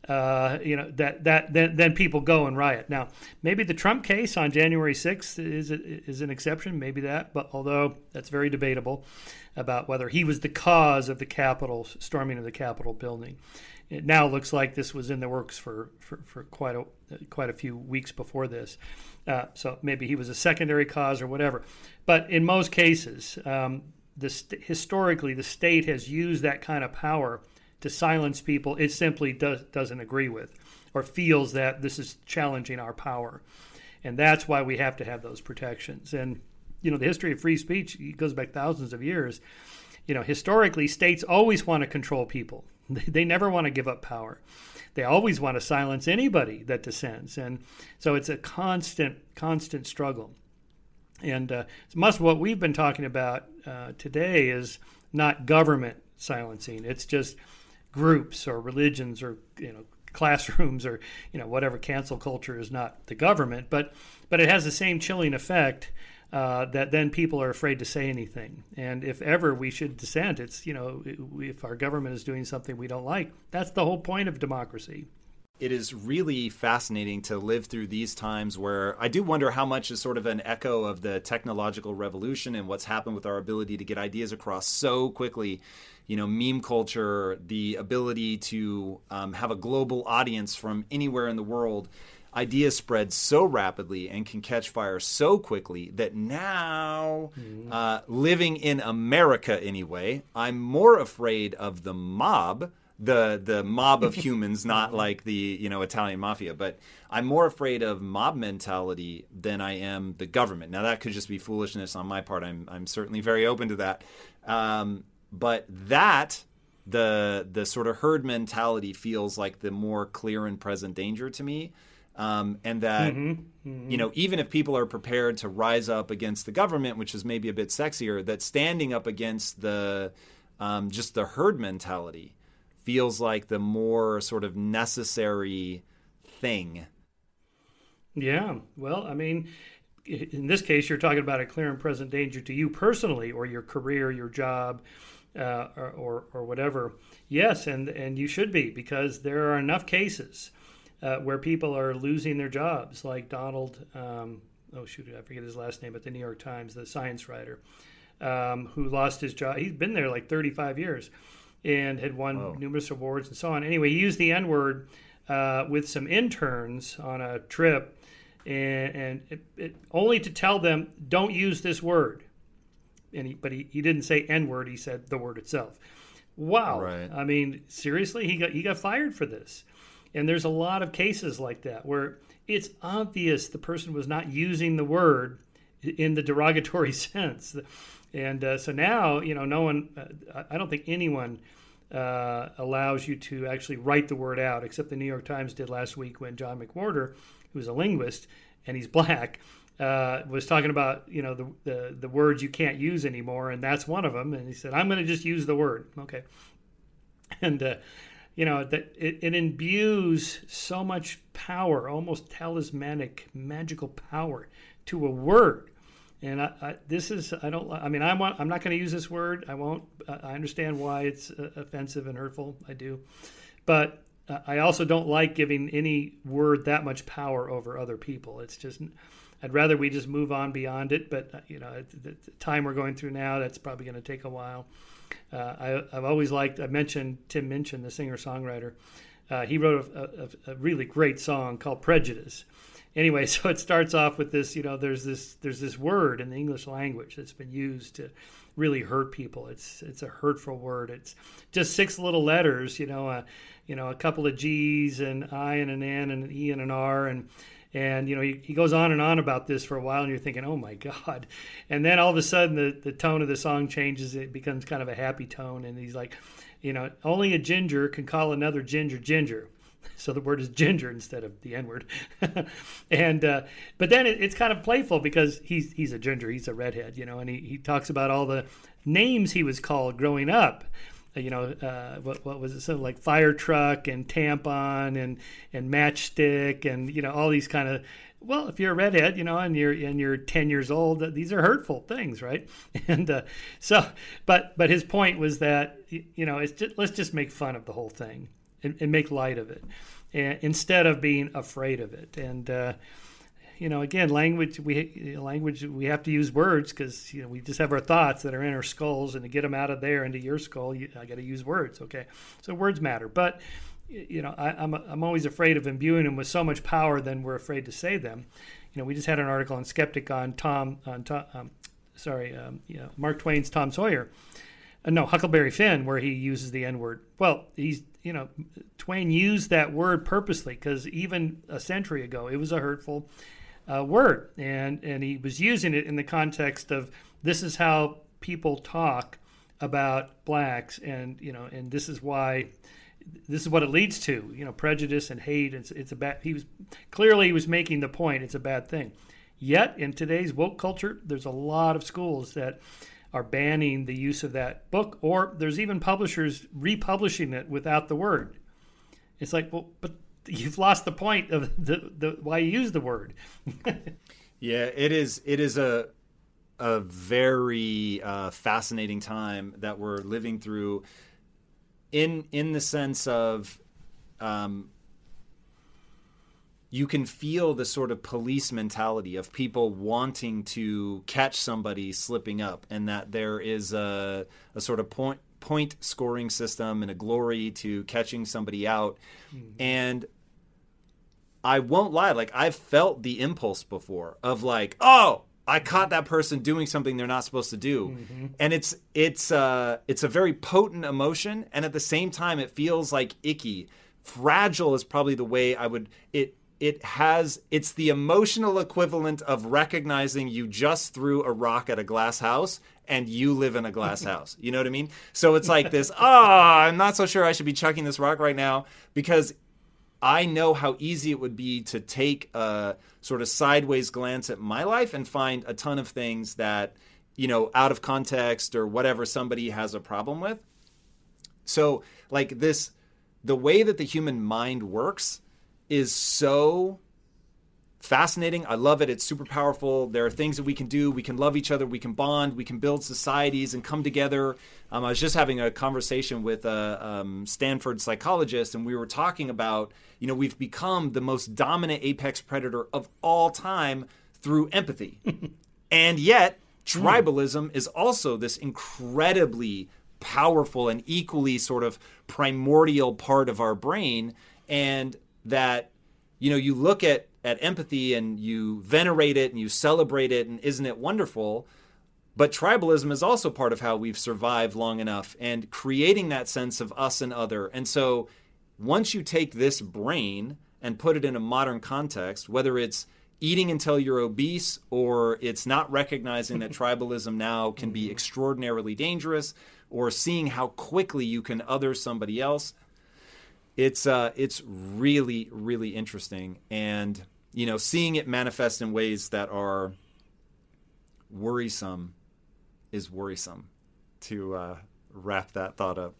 then people go and riot. Now, maybe the Trump case on January 6th is an exception, maybe that, but although that's very debatable about whether he was the cause of the Capitol, storming of the Capitol building. It now looks like this was in the works for quite a few weeks before this. So maybe he was a secondary cause or whatever. But in most cases, historically, the state has used that kind of power to silence people it simply doesn't agree with or feels that this is challenging our power. And that's why we have to have those protections. And, the history of free speech goes back thousands of years. Historically, states always want to control people. They never want to give up power. They always want to silence anybody that dissents. And so it's a constant struggle. And much of what we've been talking about today is not government silencing. It's just groups or religions or, classrooms or, whatever. Cancel culture is not the government, but it has the same chilling effect that then people are afraid to say anything. And if ever we should dissent, it's, if our government is doing something we don't like, that's the whole point of democracy. It is really fascinating to live through these times where I do wonder how much is sort of an echo of the technological revolution and what's happened with our ability to get ideas across so quickly. Meme culture, the ability to have a global audience from anywhere in the world. Ideas spread so rapidly and can catch fire so quickly that now, living in America anyway, I'm more afraid of the mob, the mob of humans, not like the Italian mafia, but I'm more afraid of mob mentality than I am the government. Now that could just be foolishness on my part. I'm certainly very open to that, but that the sort of herd mentality feels like the more clear and present danger to me. And that, even if people are prepared to rise up against the government, which is maybe a bit sexier, that standing up against the just the herd mentality feels like the more sort of necessary thing. Yeah. Well, I mean, in this case, you're talking about a clear and present danger to you personally or your career, your job, or whatever. Yes, and you should be, because there are enough cases where people are losing their jobs, like Donald, I forget his last name, at the New York Times, the science writer, who lost his job. He's been there like 35 years and had won numerous awards and so on. Anyway, he used the N-word with some interns on a trip, and it only to tell them, don't use this word. but he didn't say N-word. He said the word itself. Wow. Right. I mean, seriously, he got fired for this. And there's a lot of cases like that where it's obvious the person was not using the word in the derogatory sense. And so now, no one, I don't think anyone allows you to actually write the word out, except the New York Times did last week when John McWhorter, who's a linguist and he's black, was talking about, the words you can't use anymore, and that's one of them. And he said, I'm going to just use the word. Okay. And, that it imbues so much power, almost talismanic, magical power to a word. And I'm not going to use this word. I won't. I understand why it's offensive and hurtful. I do. But I also don't like giving any word that much power over other people. It's just, I'd rather we just move on beyond it. But, the time we're going through now, that's probably going to take a while. I've always liked, Tim Minchin, the singer-songwriter. He wrote a really great song called Prejudice. Anyway, so it starts off with this, there's this word in the English language that's been used to really hurt people. It's a hurtful word. It's just 6 little letters, a couple of G's, an I and an N and an E and an R, and he goes on and on about this for a while, and you're thinking, oh my God. And then all of a sudden the tone of the song changes. It becomes kind of a happy tone, and he's like, only a ginger can call another ginger ginger. So the word is ginger instead of the N-word. And but then it's kind of playful because he's a ginger, he's a redhead, and he talks about all the names he was called growing up. What was it? So like fire truck and tampon and matchstick and all these kind of. Well, if you're a redhead, and you're 10 years old, these are hurtful things, right? And but his point was that it's just, let's just make fun of the whole thing. And make light of it, instead of being afraid of it. And again, language we have to use words because we just have our thoughts that are in our skulls, and to get them out of there into your skull, I got to use words. Okay, so words matter, but I'm always afraid of imbuing them with so much power, then we're afraid to say them. We just had an article on Skeptic on Mark Twain's Tom Sawyer. Huckleberry Finn, where he uses the N-word. Well, Twain used that word purposely because even a century ago, it was a hurtful word. And he was using it in the context of this is how people talk about blacks. And this is what it leads to, prejudice and hate. It's a bad, he was making the point. It's a bad thing. Yet in today's woke culture, there's a lot of schools that are banning the use of that book, or there's even publishers republishing it without the word. It's like, well, but you've lost the point of the why you use the word. Yeah, it is a very fascinating time that we're living through in the sense of you can feel the sort of police mentality of people wanting to catch somebody slipping up, and that there is a sort of point scoring system and a glory to catching somebody out. Mm-hmm. And I won't lie, like I've felt the impulse before of like, oh, I caught that person doing something they're not supposed to do. Mm-hmm. And it's a very potent emotion, and at the same time it feels like icky. Fragile is probably the way I would it's the emotional equivalent of recognizing you just threw a rock at a glass house and you live in a glass house. You know what I mean? So it's like this, I'm not so sure I should be chucking this rock right now, because I know how easy it would be to take a sort of sideways glance at my life and find a ton of things that, out of context or whatever somebody has a problem with. So like the way that the human mind works is so fascinating. I love it. It's super powerful. There are things that we can do. We can love each other. We can bond. We can build societies and come together. I was just having a conversation with a Stanford psychologist, and we were talking about, we've become the most dominant apex predator of all time through empathy. And yet, tribalism is also this incredibly powerful and equally sort of primordial part of our brain. And that, you look at empathy and you venerate it and you celebrate it and isn't it wonderful? But tribalism is also part of how we've survived long enough and creating that sense of us and other. And so once you take this brain and put it in a modern context, whether it's eating until you're obese or it's not recognizing that tribalism now can be extraordinarily dangerous, or seeing how quickly you can other somebody else, it's really, really interesting. And, seeing it manifest in ways that are worrisome is worrisome, to wrap that thought up.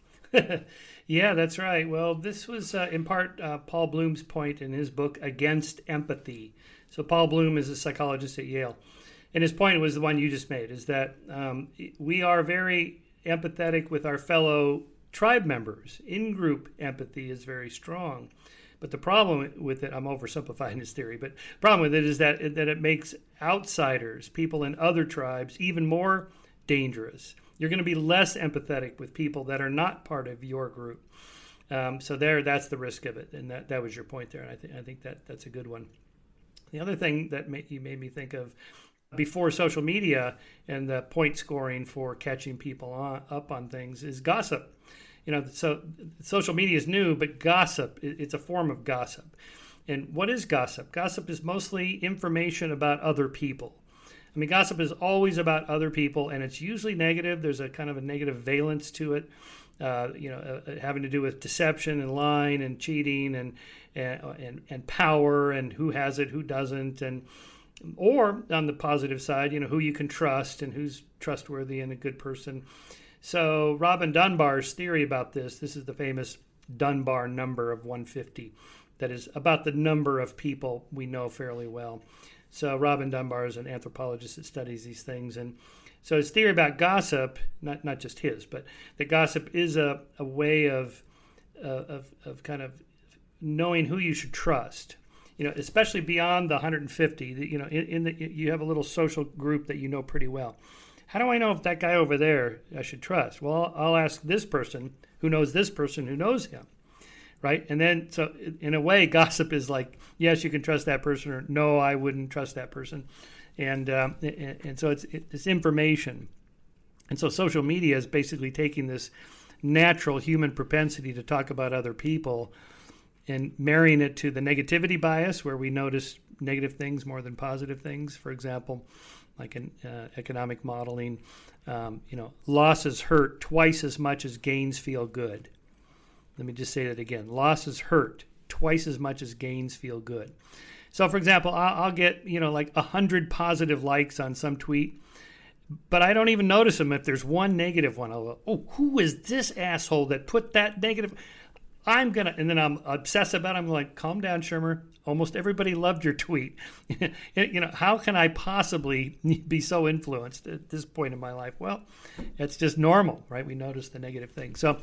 Yeah, that's right. Well, this was in part Paul Bloom's point in his book, Against Empathy. So Paul Bloom is a psychologist at Yale. And his point was the one you just made, is that we are very empathetic with our fellow tribe members. In-group empathy is very strong. But the problem with it, I'm oversimplifying his theory, but the problem with it is that it makes outsiders, people in other tribes, even more dangerous. You're going to be less empathetic with people that are not part of your group. So that's the risk of it. And that was your point there. And I think that's a good one. The other thing that you made me think of, before social media and the point scoring for catching people up on things, is gossip. So social media is new, but gossip, it's a form of gossip. And what is gossip? Gossip is mostly information about other people. I mean, gossip is always about other people, and it's usually negative. There's a kind of a negative valence to it, having to do with deception and lying and cheating and power and who has it, who doesn't, or on the positive side, who you can trust and who's trustworthy and a good person. So Robin Dunbar's theory about this is the famous Dunbar number of 150, that is about the number of people we know fairly well. So Robin Dunbar is an anthropologist that studies these things. And so his theory about gossip, not just his, but that gossip is a way of kind of knowing who you should trust. Especially beyond the 150, you have a little social group that you know pretty well. How do I know if that guy over there I should trust? Well, I'll ask this person who knows this person who knows him, right? And then, so in a way, gossip is like, yes, you can trust that person, or no, I wouldn't trust that person. And so it's information. And so social media is basically taking this natural human propensity to talk about other people and marrying it to the negativity bias, where we notice negative things more than positive things. For example, like in economic modeling, losses hurt twice as much as gains feel good. Let me just say that again. Losses hurt twice as much as gains feel good. So, for example, I'll get, like 100 positive likes on some tweet, but I don't even notice them if there's one negative one. I'll go, oh, who is this asshole that put that negative? And then I'm obsessed about it. I'm like, calm down, Shermer. Almost everybody loved your tweet. How can I possibly be so influenced at this point in my life? Well, it's just normal, right? We notice the negative thing. So,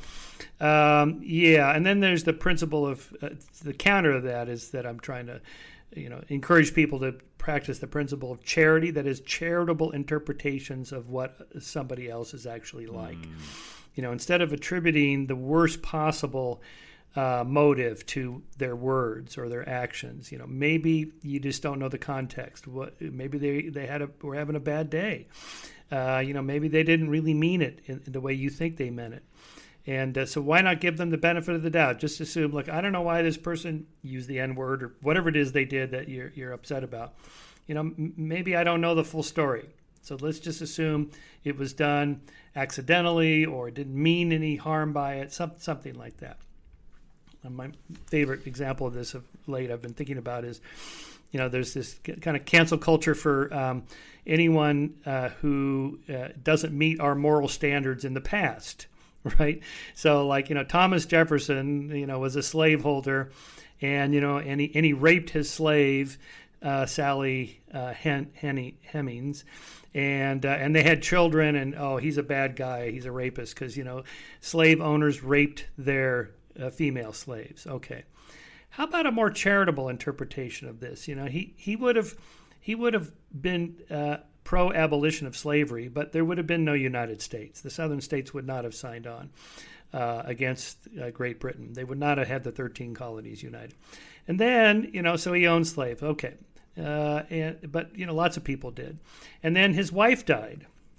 and then there's the principle of, the counter of that is that I'm trying to, encourage people to practice the principle of charity, that is, charitable interpretations of what somebody else is actually like. Instead of attributing the worst possible motive to their words or their actions, maybe you just don't know the context. Maybe they were having a bad day. Maybe they didn't really mean it in the way you think they meant it. And so why not give them the benefit of the doubt? Just assume, look, I don't know why this person used the N-word or whatever it is they did that you're upset about. Maybe I don't know the full story. So let's just assume it was done accidentally or didn't mean any harm by it, something like that. My favorite example of this of late I've been thinking about is, there's this kind of cancel culture for anyone who doesn't meet our moral standards in the past, right? So like, Thomas Jefferson, was a slaveholder, and, and he raped his slave, Sally Hemings, and they had children, and he's a bad guy, he's a rapist because slave owners raped their female slaves. Okay, how about a more charitable interpretation of this? He would have been pro-abolition of slavery, but there would have been no United States. The Southern states would not have signed on against Great Britain. They would not have had the 13 colonies united. And then so he owned slaves. Okay. But lots of people did. And then his wife died,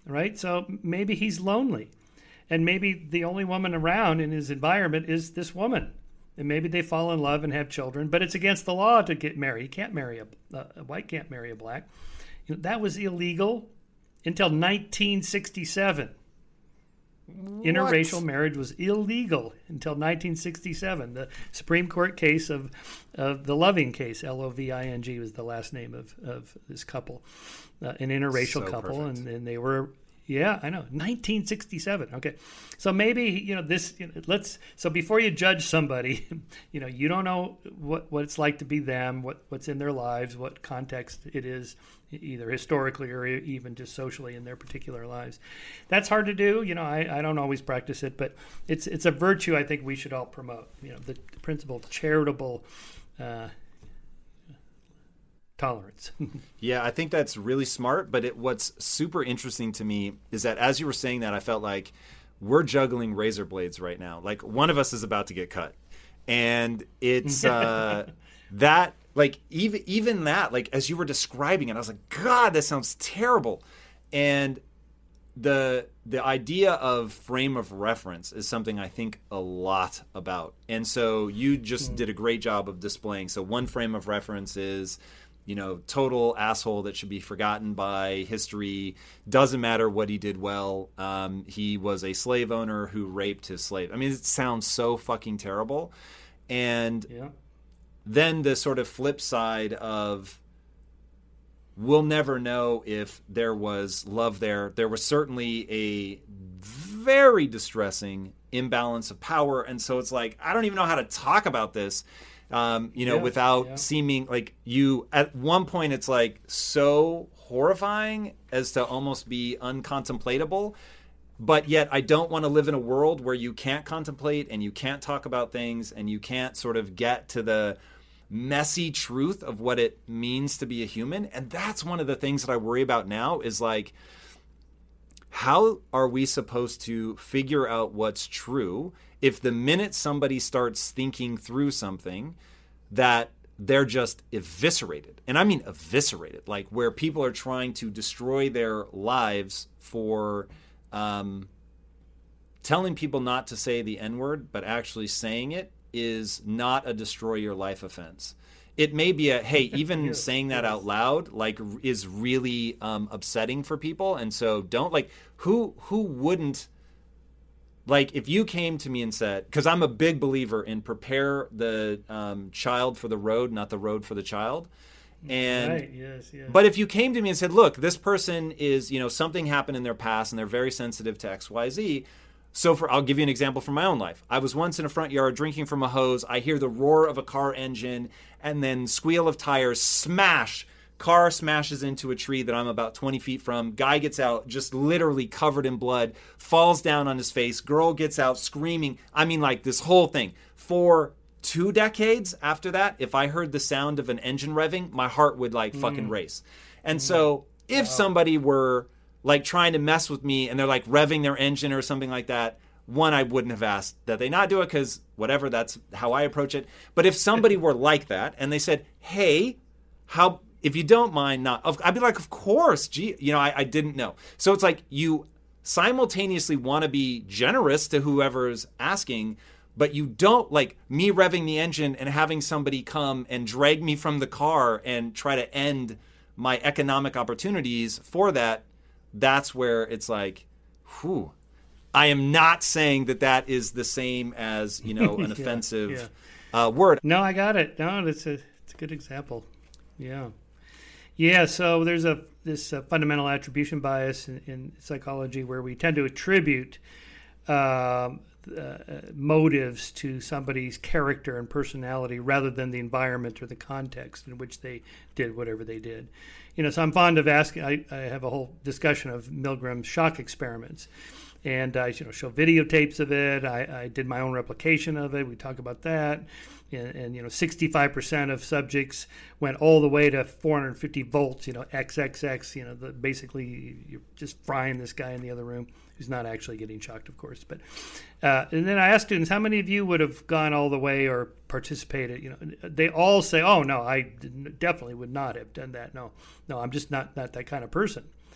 right? So maybe he's lonely. And maybe the only woman around in his environment is this woman. And maybe they fall in love and have children, but it's against the law to get married. You can't marry a white can't marry a black. That was illegal until 1967. Interracial marriage was illegal until 1967. The Supreme Court case of the Loving case, Loving was the last name of this couple, an interracial couple, and they were. Yeah, I know. 1967. Okay, so maybe so before you judge somebody, you don't know what it's like to be them, what's in their lives, what context it is, either historically or even just socially in their particular lives. That's hard to do. I don't always practice it, but it's a virtue I think we should all promote. The principle of charitable tolerance. Yeah, I think that's really smart. But what's super interesting to me is that as you were saying that, I felt like we're juggling razor blades right now. Like one of us is about to get cut, and it's that like even that, like as you were describing it, I was like, God, that sounds terrible. And the idea of frame of reference is something I think a lot about. And so you just did a great job of displaying. So one frame of reference is, total asshole that should be forgotten by history. Doesn't matter what he did well. He was a slave owner who raped his slave. I mean, it sounds so fucking terrible. And then the sort of flip side of, we'll never know if there was love there. There was certainly a very distressing imbalance of power. And so it's like, I don't even know how to talk about this. Without seeming like you, at one point, it's like so horrifying as to almost be uncontemplatable. But yet I don't want to live in a world where you can't contemplate and you can't talk about things and you can't sort of get to the messy truth of what it means to be a human. And that's one of the things that I worry about now is like, how are we supposed to figure out what's true if the minute somebody starts thinking through something that they're just eviscerated? And I mean eviscerated, like where people are trying to destroy their lives for telling people not to say the N-word, but actually saying it is not a destroy your life offense. It may be hey, even saying that out loud, like, is really upsetting for people. And so don't, like, who wouldn't, like, if you came to me and said, because I'm a big believer in prepare the child for the road, not the road for the child. And, right, yes. But if you came to me and said, look, this person is, something happened in their past and they're very sensitive to X, Y, Z. So I'll give you an example from my own life. I was once in a front yard drinking from a hose. I hear the roar of a car engine and then squeal of tires, smash. Car smashes into a tree that I'm about 20 feet from. Guy gets out, just literally covered in blood, falls down on his face. Girl gets out screaming. I mean, like, this whole thing. For 2 decades after that, if I heard the sound of an engine revving, my heart would, like, fucking race. And so if somebody were, like, trying to mess with me and they're, like, revving their engine or something like that, one, I wouldn't have asked that they not do it because whatever, that's how I approach it. But if somebody were like that and they said, hey, if you don't mind not, I'd be like, of course, gee, I didn't know. So it's like you simultaneously want to be generous to whoever's asking, but you don't, like me revving the engine and having somebody come and drag me from the car and try to end my economic opportunities for that. That's where it's like, whew. I am not saying that is the same as, an offensive word. No, I got it. No, it's a good example. Yeah. So there's this fundamental attribution bias in psychology where we tend to attribute motives to somebody's character and personality rather than the environment or the context in which they did whatever they did. So I'm fond of asking. I have a whole discussion of Milgram's shock experiments. And I show videotapes of it. I did my own replication of it. We talk about that. And 65% of subjects went all the way to 450 volts, XXX, basically you're just frying this guy in the other room who's not actually getting shocked, of course. But and then I asked students, how many of you would have gone all the way or participated? They all say, oh, no, I definitely would not have done that. No, I'm just not that kind of person.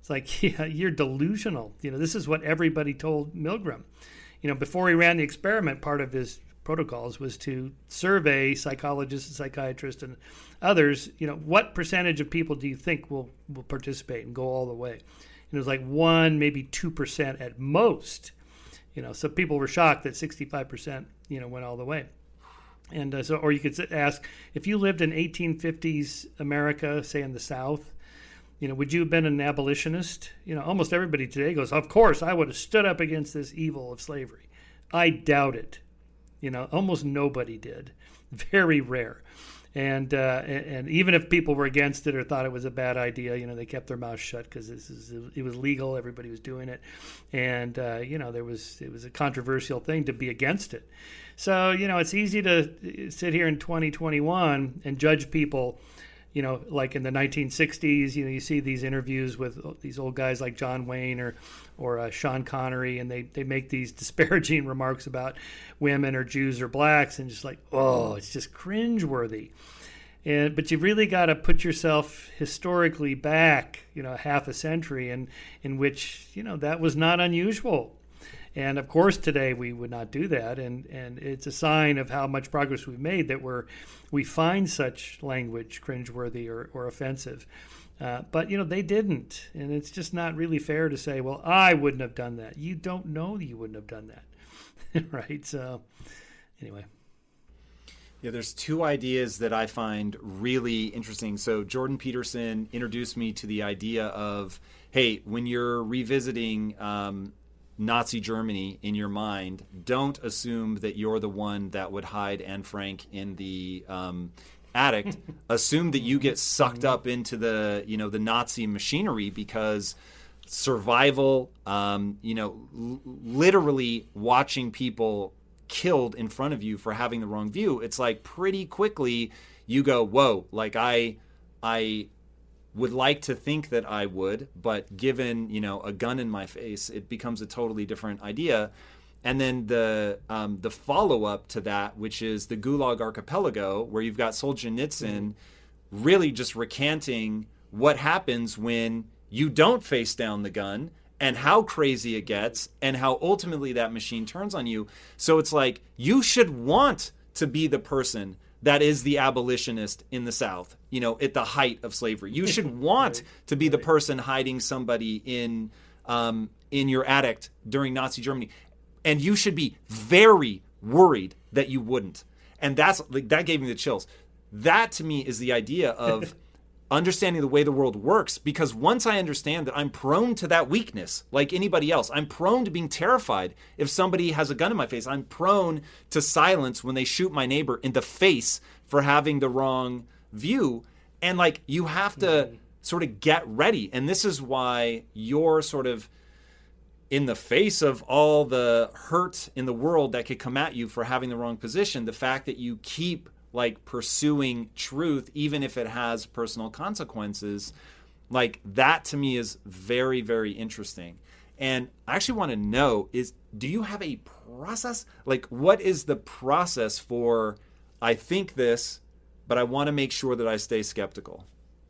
It's like, yeah, you're delusional. This is what everybody told Milgram. Before he ran the experiment, part of his protocols was to survey psychologists and psychiatrists and others, what percentage of people do you think will participate and go all the way? And it was like 1, maybe 2% at most. So people were shocked that 65%, went all the way. And or you could ask, if you lived in 1850s America, say in the South, would you have been an abolitionist? Almost everybody today goes, of course, I would have stood up against this evil of slavery. I doubt it. Almost nobody did. Very rare. And even if people were against it or thought it was a bad idea, they kept their mouths shut because it was legal. Everybody was doing it, and it was a controversial thing to be against it. So it's easy to sit here in 2021 and judge people. Like in the 1960s, you see these interviews with these old guys like John Wayne or Sean Connery, and they make these disparaging remarks about women or Jews or blacks, and just like, oh, it's just cringeworthy. But you've really got to put yourself historically back, half a century, in which that was not unusual. And of course, today we would not do that, and it's a sign of how much progress we've made that we find such language cringeworthy or offensive. But they didn't, and it's just not really fair to say, well, I wouldn't have done that. You don't know you wouldn't have done that, right? So, anyway. Yeah, there's two ideas that I find really interesting. So Jordan Peterson introduced me to the idea of, hey, when you're revisiting Nazi Germany in your mind, don't assume that you're the one that would hide Anne Frank in the attic. Assume that you get sucked up into the Nazi machinery, because survival, literally watching people killed in front of you for having the wrong view. It's like pretty quickly you go, whoa, like I would like to think that I would, but given, a gun in my face, it becomes a totally different idea. And then the follow-up to that, which is the Gulag Archipelago, where you've got Solzhenitsyn really just recanting what happens when you don't face down the gun and how crazy it gets and how ultimately that machine turns on you. So it's like, you should want to be the person that is the abolitionist in the South, at the height of slavery. You should want to be the person hiding somebody in your attic during Nazi Germany. And you should be very worried that you wouldn't. And that gave me the chills. That to me is the idea of understanding the way the world works, because once I understand that I'm prone to that weakness, like anybody else, I'm prone to being terrified if somebody has a gun in my face. I'm prone to silence when they shoot my neighbor in the face for having the wrong view. And like, you have to sort of get ready. And this is why you're sort of in the face of all the hurt in the world that could come at you for having the wrong position, the fact that you keep like pursuing truth, even if it has personal consequences, like that to me is very, very interesting. And I actually want to know do you have a process? Like, what is the process for, I think this, but I want to make sure that I stay skeptical?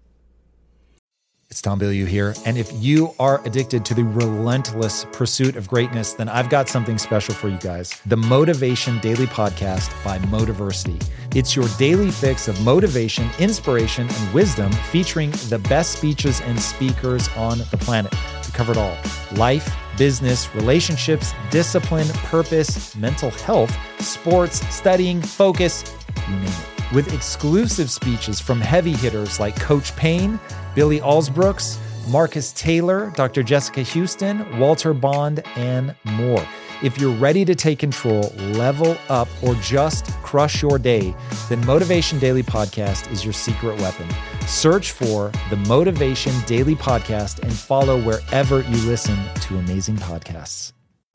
It's Tom Bilyeu here. And if you are addicted to the relentless pursuit of greatness, then I've got something special for you guys. The Motivation Daily Podcast by Motiversity. It's your daily fix of motivation, inspiration, and wisdom, featuring the best speeches and speakers on the planet. We cover it all: life, business, relationships, discipline, purpose, mental health, sports, studying, focus, you name it. With exclusive speeches from heavy hitters like Coach Payne, Billy Alsbrooks, Marcus Taylor, Dr. Jessica Houston, Walter Bond, and more. If you're ready to take control, level up, or just crush your day, then Motivation Daily Podcast is your secret weapon. Search for the Motivation Daily Podcast and follow wherever you listen to amazing podcasts.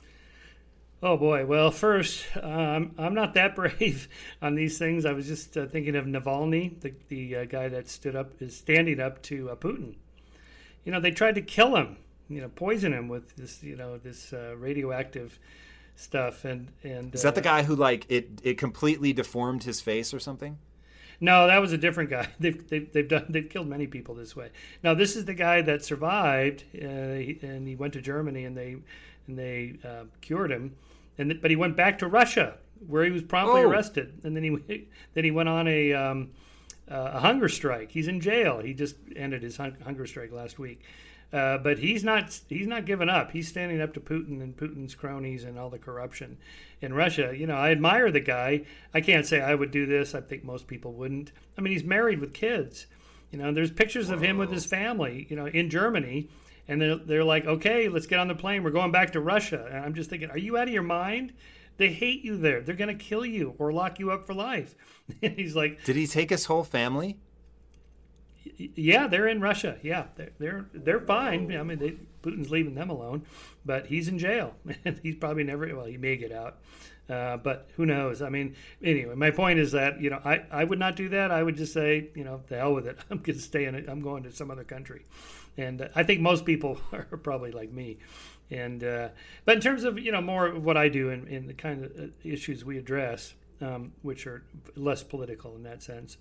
Oh boy. Well, first, I'm not that brave on these things. I was just thinking of Navalny, the guy that is standing up to Putin. They tried to kill him, poison him with this, this radioactive stuff. And is that the guy who like it completely deformed his face or something? No, that was a different guy. They've killed many people this way. Now this is the guy that survived, and he went to Germany, and they cured him, but he went back to Russia where he was promptly arrested, and then he went on a hunger strike. He's in jail. He just ended his hunger strike last week. But he's not giving up. He's standing up to Putin and Putin's cronies and all the corruption in Russia. I admire the guy. I can't say I would do this. I think most people wouldn't. I mean, he's married with kids. There's pictures of him with his family, in Germany. And they're like, okay, let's get on the plane. We're going back to Russia. And I'm just thinking, are you out of your mind? They hate you there. They're going to kill you or lock you up for life. And he's like, did he take his whole family? Yeah, they're in Russia. Yeah, they're fine. I mean, Putin's leaving them alone, but he's in jail. And he's probably never. Well, he may get out, but who knows? I mean, anyway, my point is that I would not do that. I would just say, the hell with it. I'm going to stay in it. I'm going to some other country, and I think most people are probably like me. And but in terms of more of what I do in the kind of issues we address, which are less political in that sense.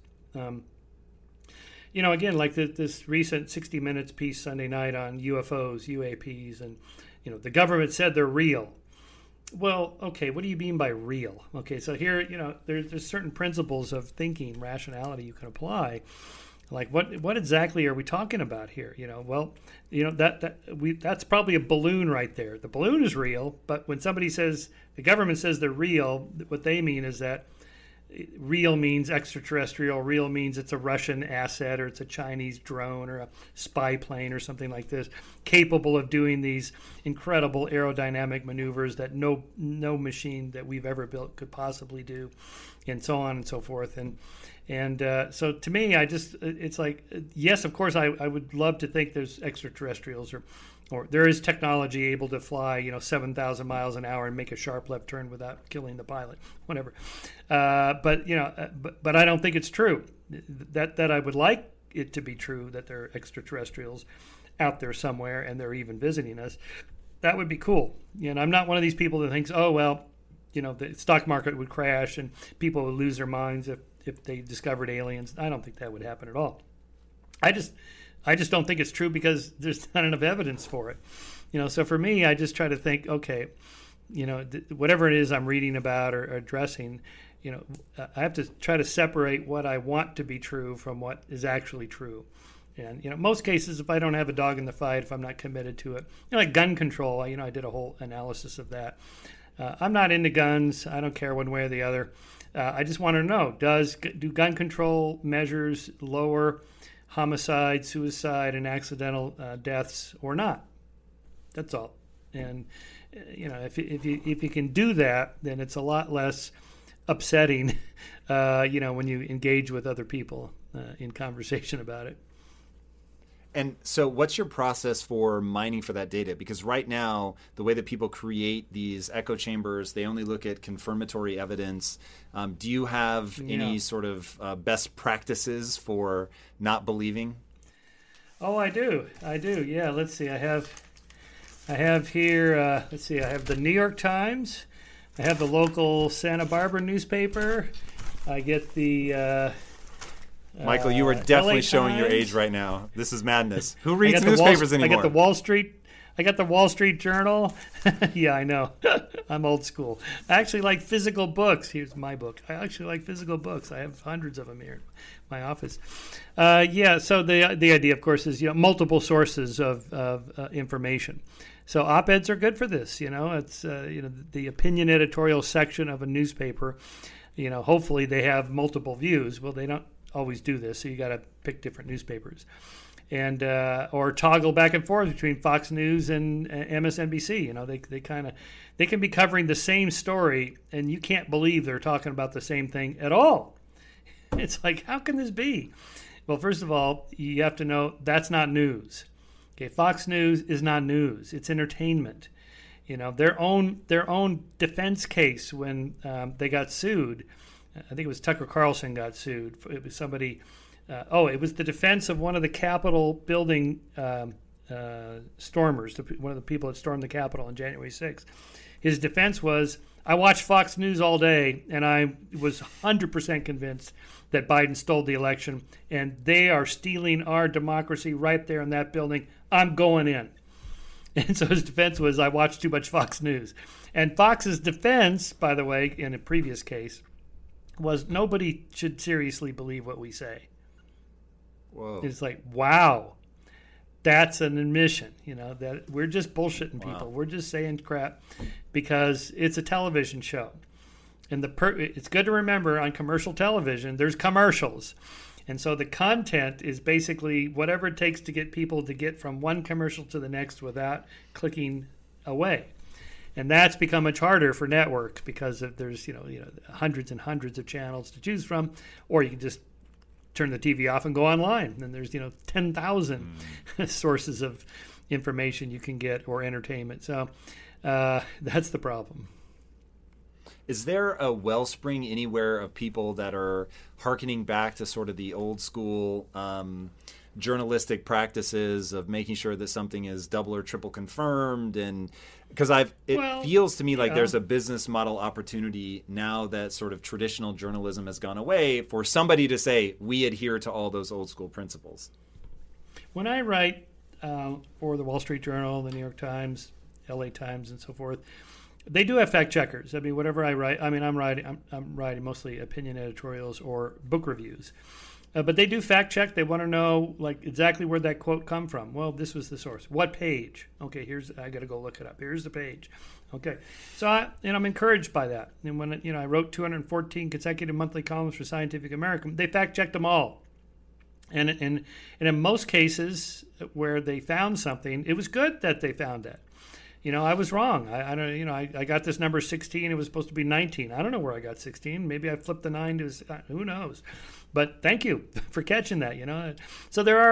Again, like this recent 60 Minutes piece Sunday night on UFOs, UAPs, and, the government said they're real. Well, okay, what do you mean by real? Okay, so here, there's certain principles of thinking, rationality you can apply. Like, what exactly are we talking about here? That's probably a balloon right there. The balloon is real, but when somebody says, the government says they're real, what they mean is that real means extraterrestrial. Real means it's a Russian asset or it's a Chinese drone or a spy plane or something like this, capable of doing these incredible aerodynamic maneuvers that no machine that we've ever built could possibly do, and so on and so forth. And so to me, it's like, yes, of course, I would love to think there's extraterrestrials or there is technology able to fly, 7,000 miles an hour and make a sharp left turn without killing the pilot, whatever. But I don't think it's true. That I would like it to be true that there are extraterrestrials out there somewhere and they're even visiting us. That would be cool. I'm not one of these people that thinks, oh, well, the stock market would crash and people would lose their minds if they discovered aliens. I don't think that would happen at all. I just don't think it's true because there's not enough evidence for it. So for me, I just try to think, okay, whatever it is I'm reading about or addressing, I have to try to separate what I want to be true from what is actually true. And, most cases, if I don't have a dog in the fight, if I'm not committed to it, like gun control, I did a whole analysis of that. I'm not into guns. I don't care one way or the other. I just want to know, do gun control measures lower homicide, suicide, and accidental deaths or not? That's all. And if you can do that, then it's a lot less upsetting. When you engage with other people in conversation about it. And so what's your process for mining for that data? Because right now, the way that people create these echo chambers, they only look at confirmatory evidence. Do you have any sort of best practices for not believing? Oh, I do. Yeah, let's see. I have here, I have the New York Times. I have the local Santa Barbara newspaper. I get the... Michael, you are definitely showing your age right now. This is madness. Who reads newspapers anymore? I got the Wall Street Journal. Yeah, I know. I'm old school. I actually like physical books. Here's my book. I actually like physical books. I have hundreds of them here in my office. So the idea, of course, is multiple sources of information. So op-eds are good for this. It's the opinion editorial section of a newspaper. Hopefully they have multiple views. Well, they don't always do this, so you got to pick different newspapers, and or toggle back and forth between Fox News and MSNBC. They can be covering the same story, and you can't believe they're talking about the same thing at all. It's like, how can this be? Well, first of all, you have to know that's not news. Okay, Fox News is not news; it's entertainment. Their own defense case when they got sued. I think it was Tucker Carlson got sued. It was somebody. It was the defense of one of the Capitol building stormers, one of the people that stormed the Capitol on January 6th. His defense was, I watched Fox News all day, and I was 100% convinced that Biden stole the election, and they are stealing our democracy right there in that building. I'm going in. And so his defense was, I watched too much Fox News. And Fox's defense, by the way, in a previous case, was nobody should seriously believe what we say. Whoa. It's like, wow, that's an admission, that we're just bullshitting people. Wow. We're just saying crap because it's a television show. And it's good to remember on commercial television, there's commercials. And so the content is basically whatever it takes to get people to get from one commercial to the next without clicking away. And that's become much harder for networks because there's hundreds and hundreds of channels to choose from, or you can just turn the TV off and go online. And there's 10,000 sources of information you can get or entertainment. So that's the problem. Is there a wellspring anywhere of people that are hearkening back to sort of the old school journalistic practices of making sure that something is double or triple confirmed? And because it feels to me like there's a business model opportunity now that sort of traditional journalism has gone away for somebody to say, we adhere to all those old school principles. When I write for the Wall Street Journal, the New York Times, LA Times, and so forth, they do have fact checkers. I mean, whatever I write, I'm writing mostly opinion editorials or book reviews. But they do fact check. They want to know exactly where that quote come from. Well, this was the source. What page? Okay, I got to go look it up. Here's the page. Okay, so I'm encouraged by that. And when I wrote 214 consecutive monthly columns for Scientific American, they fact checked them all. And in most cases where they found something, it was good that they found it. I was wrong. I got this number 16. It was supposed to be 19. I don't know where I got 16. Maybe I flipped the 9 to, who knows? But thank you for catching that, So there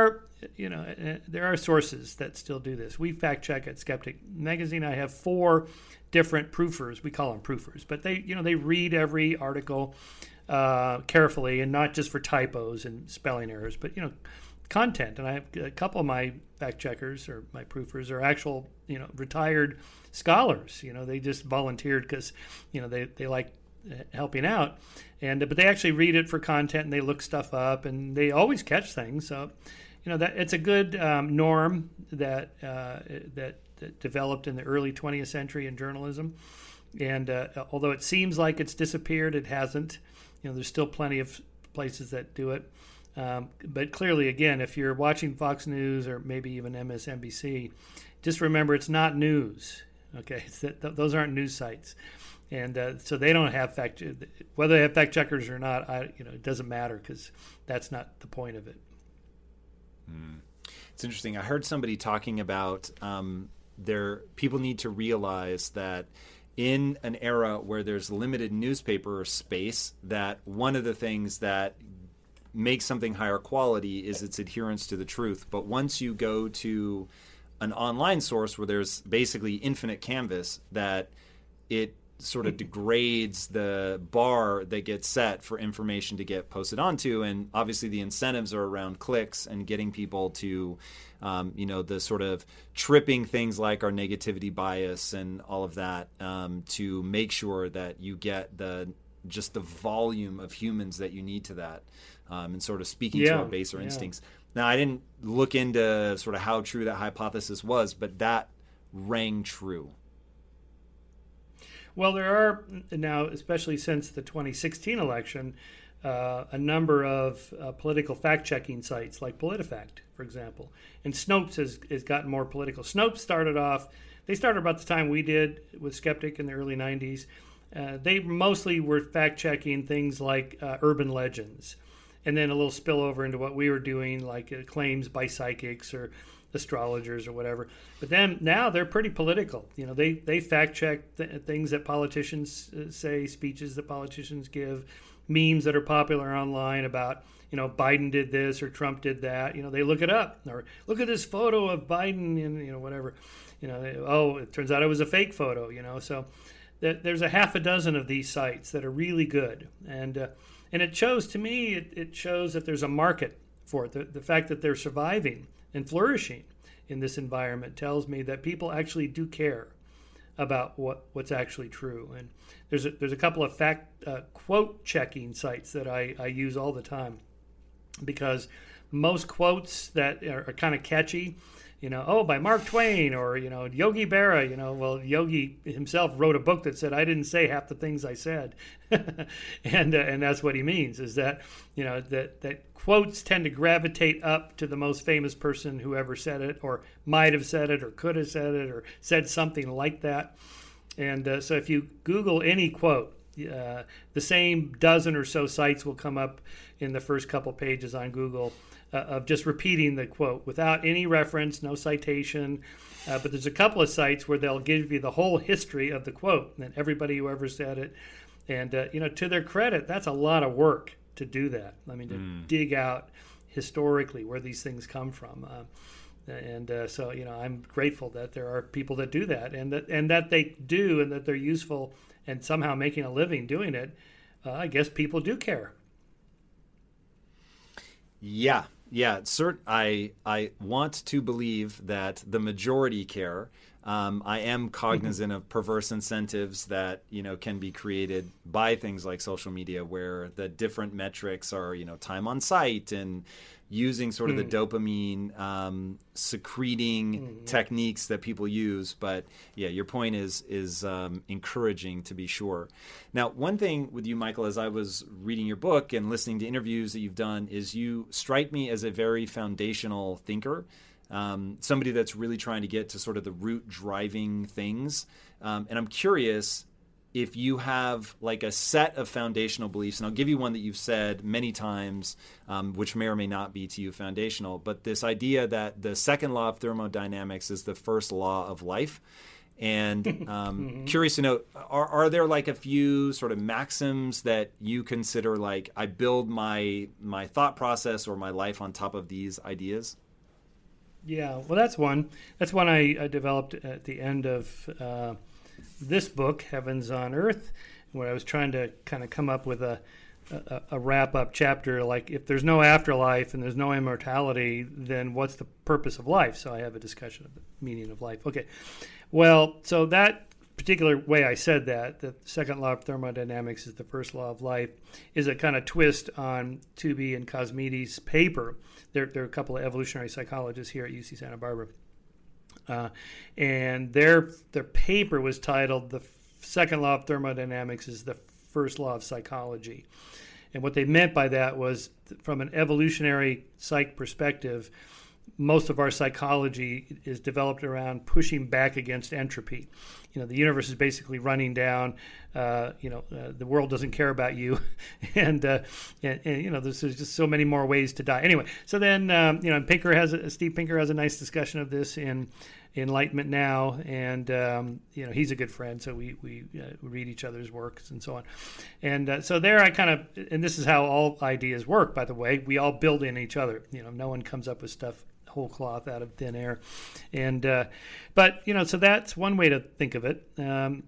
are sources that still do this. We fact check at Skeptic Magazine. I have 4 different proofers. We call them proofers, but they read every article carefully, and not just for typos and spelling errors, but content. And I have a couple of my fact checkers or my proofers are actual retired scholars. They just volunteered because they like helping out, but they actually read it for content, and they look stuff up, and they always catch things. So that it's a good norm that developed in the early 20th century in journalism. And although it seems like it's disappeared, it hasn't. There's still plenty of places that do it. But clearly, again, if you're watching Fox News or maybe even MSNBC, just remember it's not news. Okay, those aren't news sites, and so they don't have whether they have fact checkers or not. It doesn't matter because that's not the point of it. It's interesting. I heard somebody talking about people need to realize that in an era where there's limited newspaper space, that one of the things that make something higher quality is its adherence to the truth. But once you go to an online source where there's basically infinite canvas, that it sort of degrades the bar that gets set for information to get posted onto. And obviously the incentives are around clicks and getting people to, the sort of tripping things like our negativity bias and all of that, to make sure that you get just the volume of humans that you need to that. And sort of speaking to our baser instincts. Now, I didn't look into sort of how true that hypothesis was, but that rang true. Well, there are now, especially since the 2016 election, a number of political fact-checking sites like PolitiFact, for example. And Snopes has gotten more political. Snopes started about the time we did with Skeptic in the early 90s. They mostly were fact-checking things like urban legends, and then a little spillover into what we were doing, like claims by psychics or astrologers or whatever. But then now they're pretty political. They fact check things that politicians say, speeches that politicians give, memes that are popular online about, Biden did this or Trump did that. They look it up, or look at this photo of Biden and whatever. It turns out it was a fake photo. So there's a half a dozen of these sites that are really good, and it shows to me, it shows that there's a market for it. The fact that they're surviving and flourishing in this environment tells me that people actually do care about what's actually true. And there's a couple of quote checking sites that I use all the time, because most quotes that are kind of catchy, by Mark Twain, or, Yogi Berra, well, Yogi himself wrote a book that said, I didn't say half the things I said. and that's what he means, is that, that quotes tend to gravitate up to the most famous person who ever said it, or might have said it, or could have said it, or said something like that. And so if you Google any quote, the same dozen or so sites will come up in the first couple pages on Google, of just repeating the quote without any reference, no citation. But there's a couple of sites where they'll give you the whole history of the quote and everybody who ever said it. And, to their credit, that's a lot of work to do that. I mean, to dig out historically where these things come from. So, I'm grateful that there are people that do that, and that they do, and that they're useful and somehow making a living doing it. I guess people do care. Yeah. I want to believe that the majority care. I am cognizant of perverse incentives that, can be created by things like social media, where the different metrics are, time on site and using sort of the dopamine secreting techniques that people use. But yeah, your point is encouraging, to be sure. Now, one thing with you, Michael, as I was reading your book and listening to interviews that you've done, is you strike me as a very foundational thinker. Somebody that's really trying to get to sort of the root driving things. And I'm curious if you have like a set of foundational beliefs, and I'll give you one that you've said many times, which may or may not be to you foundational, but this idea that the second law of thermodynamics is the first law of life. And curious to know, are there like a few sort of maxims that you consider like, I build my thought process or my life on top of these ideas? Yeah, well, that's one. That's one I developed at the end of this book, Heavens on Earth, where I was trying to kind of come up with a wrap-up chapter, like if there's no afterlife and there's no immortality, then what's the purpose of life? So I have a discussion of the meaning of life. Okay, well, so that particular way I said that, the second law of thermodynamics is the first law of life, is a kind of twist on Tooby and Cosmides' paper. There are a couple of evolutionary psychologists here at UC Santa Barbara. And their paper was titled "The Second Law of Thermodynamics is the First Law of Psychology." And what they meant by that was, from an evolutionary psych perspective, most of our psychology is developed around pushing back against entropy. The universe is basically running down. The world doesn't care about you, and there's just so many more ways to die. Anyway, so then Steve Pinker has a nice discussion of this in Enlightenment Now, and he's a good friend, so we read each other's works and so on. And so there I kind of, and this is how all ideas work, by the way. We all build in each other. No one comes up with stuff whole cloth out of thin air. And so that's one way to think of it. And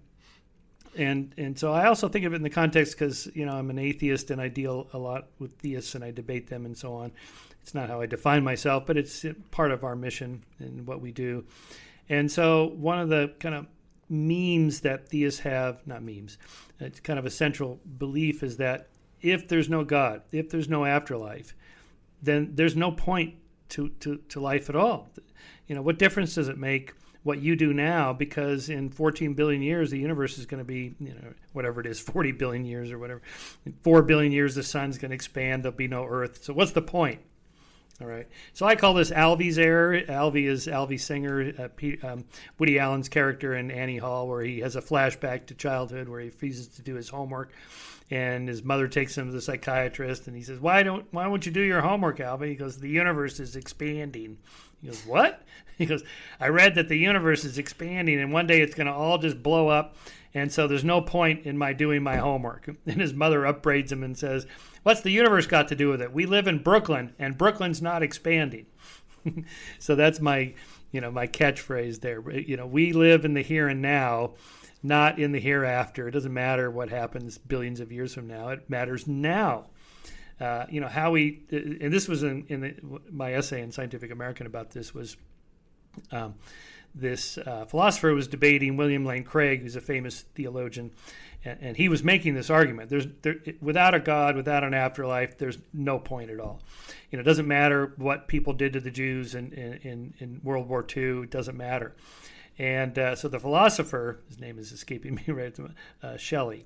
so I also think of it in the context, because I'm an atheist and I deal a lot with theists and I debate them and so on. It's not how I define myself, but it's part of our mission and what we do. And so one of the kind of memes that theists have, not memes, it's kind of a central belief, is that if there's no God, if there's no afterlife, then there's no point to life at all. What difference does it make what you do now? Because in 14 billion years, the universe is going to be, whatever it is, 40 billion years or whatever. In 4 billion years, the sun's going to expand. There'll be no Earth. So what's the point? All right. So I call this Alvy's error. Alvy is Alvy Singer, Woody Allen's character in Annie Hall, where he has a flashback to childhood where he refuses to do his homework. And his mother takes him to the psychiatrist, and he says, why won't you do your homework, Alvy? He goes, the universe is expanding. He goes, what? He goes, I read that the universe is expanding, and one day it's going to all just blow up, and so there's no point in my doing my homework. And his mother upbraids him and says, what's the universe got to do with it? We live in Brooklyn, and Brooklyn's not expanding. So that's my catchphrase there. We live in the here and now, not in the hereafter. It doesn't matter what happens billions of years from now. It matters now. How we, and this was in my essay in Scientific American about this, was this philosopher was debating William Lane Craig, who's a famous theologian, and he was making this argument. Without a God, without an afterlife, there's no point at all. It doesn't matter what people did to the Jews in World War II. It doesn't matter. And so the philosopher, his name is escaping me right at the moment, Shelley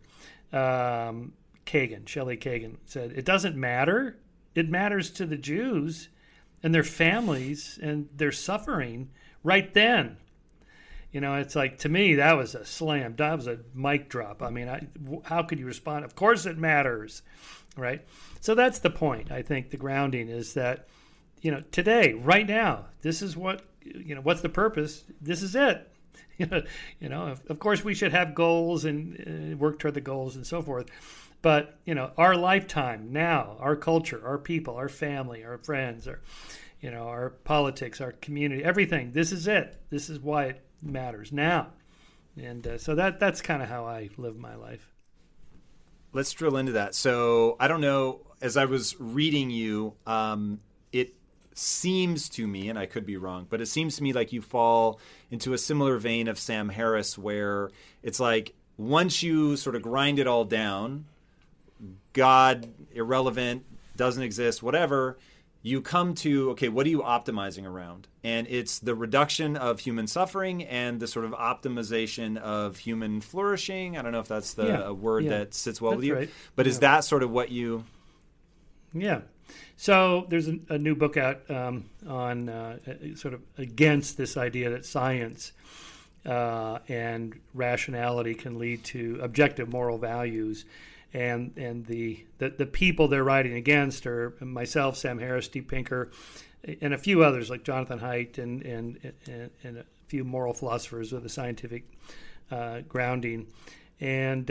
Kagan, said, it doesn't matter. It matters to the Jews and their families and their suffering right then. It's like, to me, that was a slam. That was a mic drop. I mean, how could you respond? Of course it matters, right? So that's the point. I think the grounding is that, today, right now, this is what, what's the purpose? This is it. Of course we should have goals and work toward the goals and so forth. But, our lifetime now, our culture, our people, our family, our friends, our politics, our community, everything, this is it. This is why it matters now. And so that's kind of how I live my life. Let's drill into that. So I don't know, as I was reading you, it seems to me, and I could be wrong, but it seems to me like you fall into a similar vein of Sam Harris, where it's like once you sort of grind it all down, God, irrelevant, doesn't exist, whatever, you come to, okay, what are you optimizing around? And it's the reduction of human suffering and the sort of optimization of human flourishing. I don't know if that's a word that sits well with you. Right. But is that sort of what you... Yeah. So there's a new book out on sort of against this idea that science and rationality can lead to objective moral values. And the people they're writing against are myself, Sam Harris, Steve Pinker, and a few others like Jonathan Haidt and a few moral philosophers with a scientific grounding. And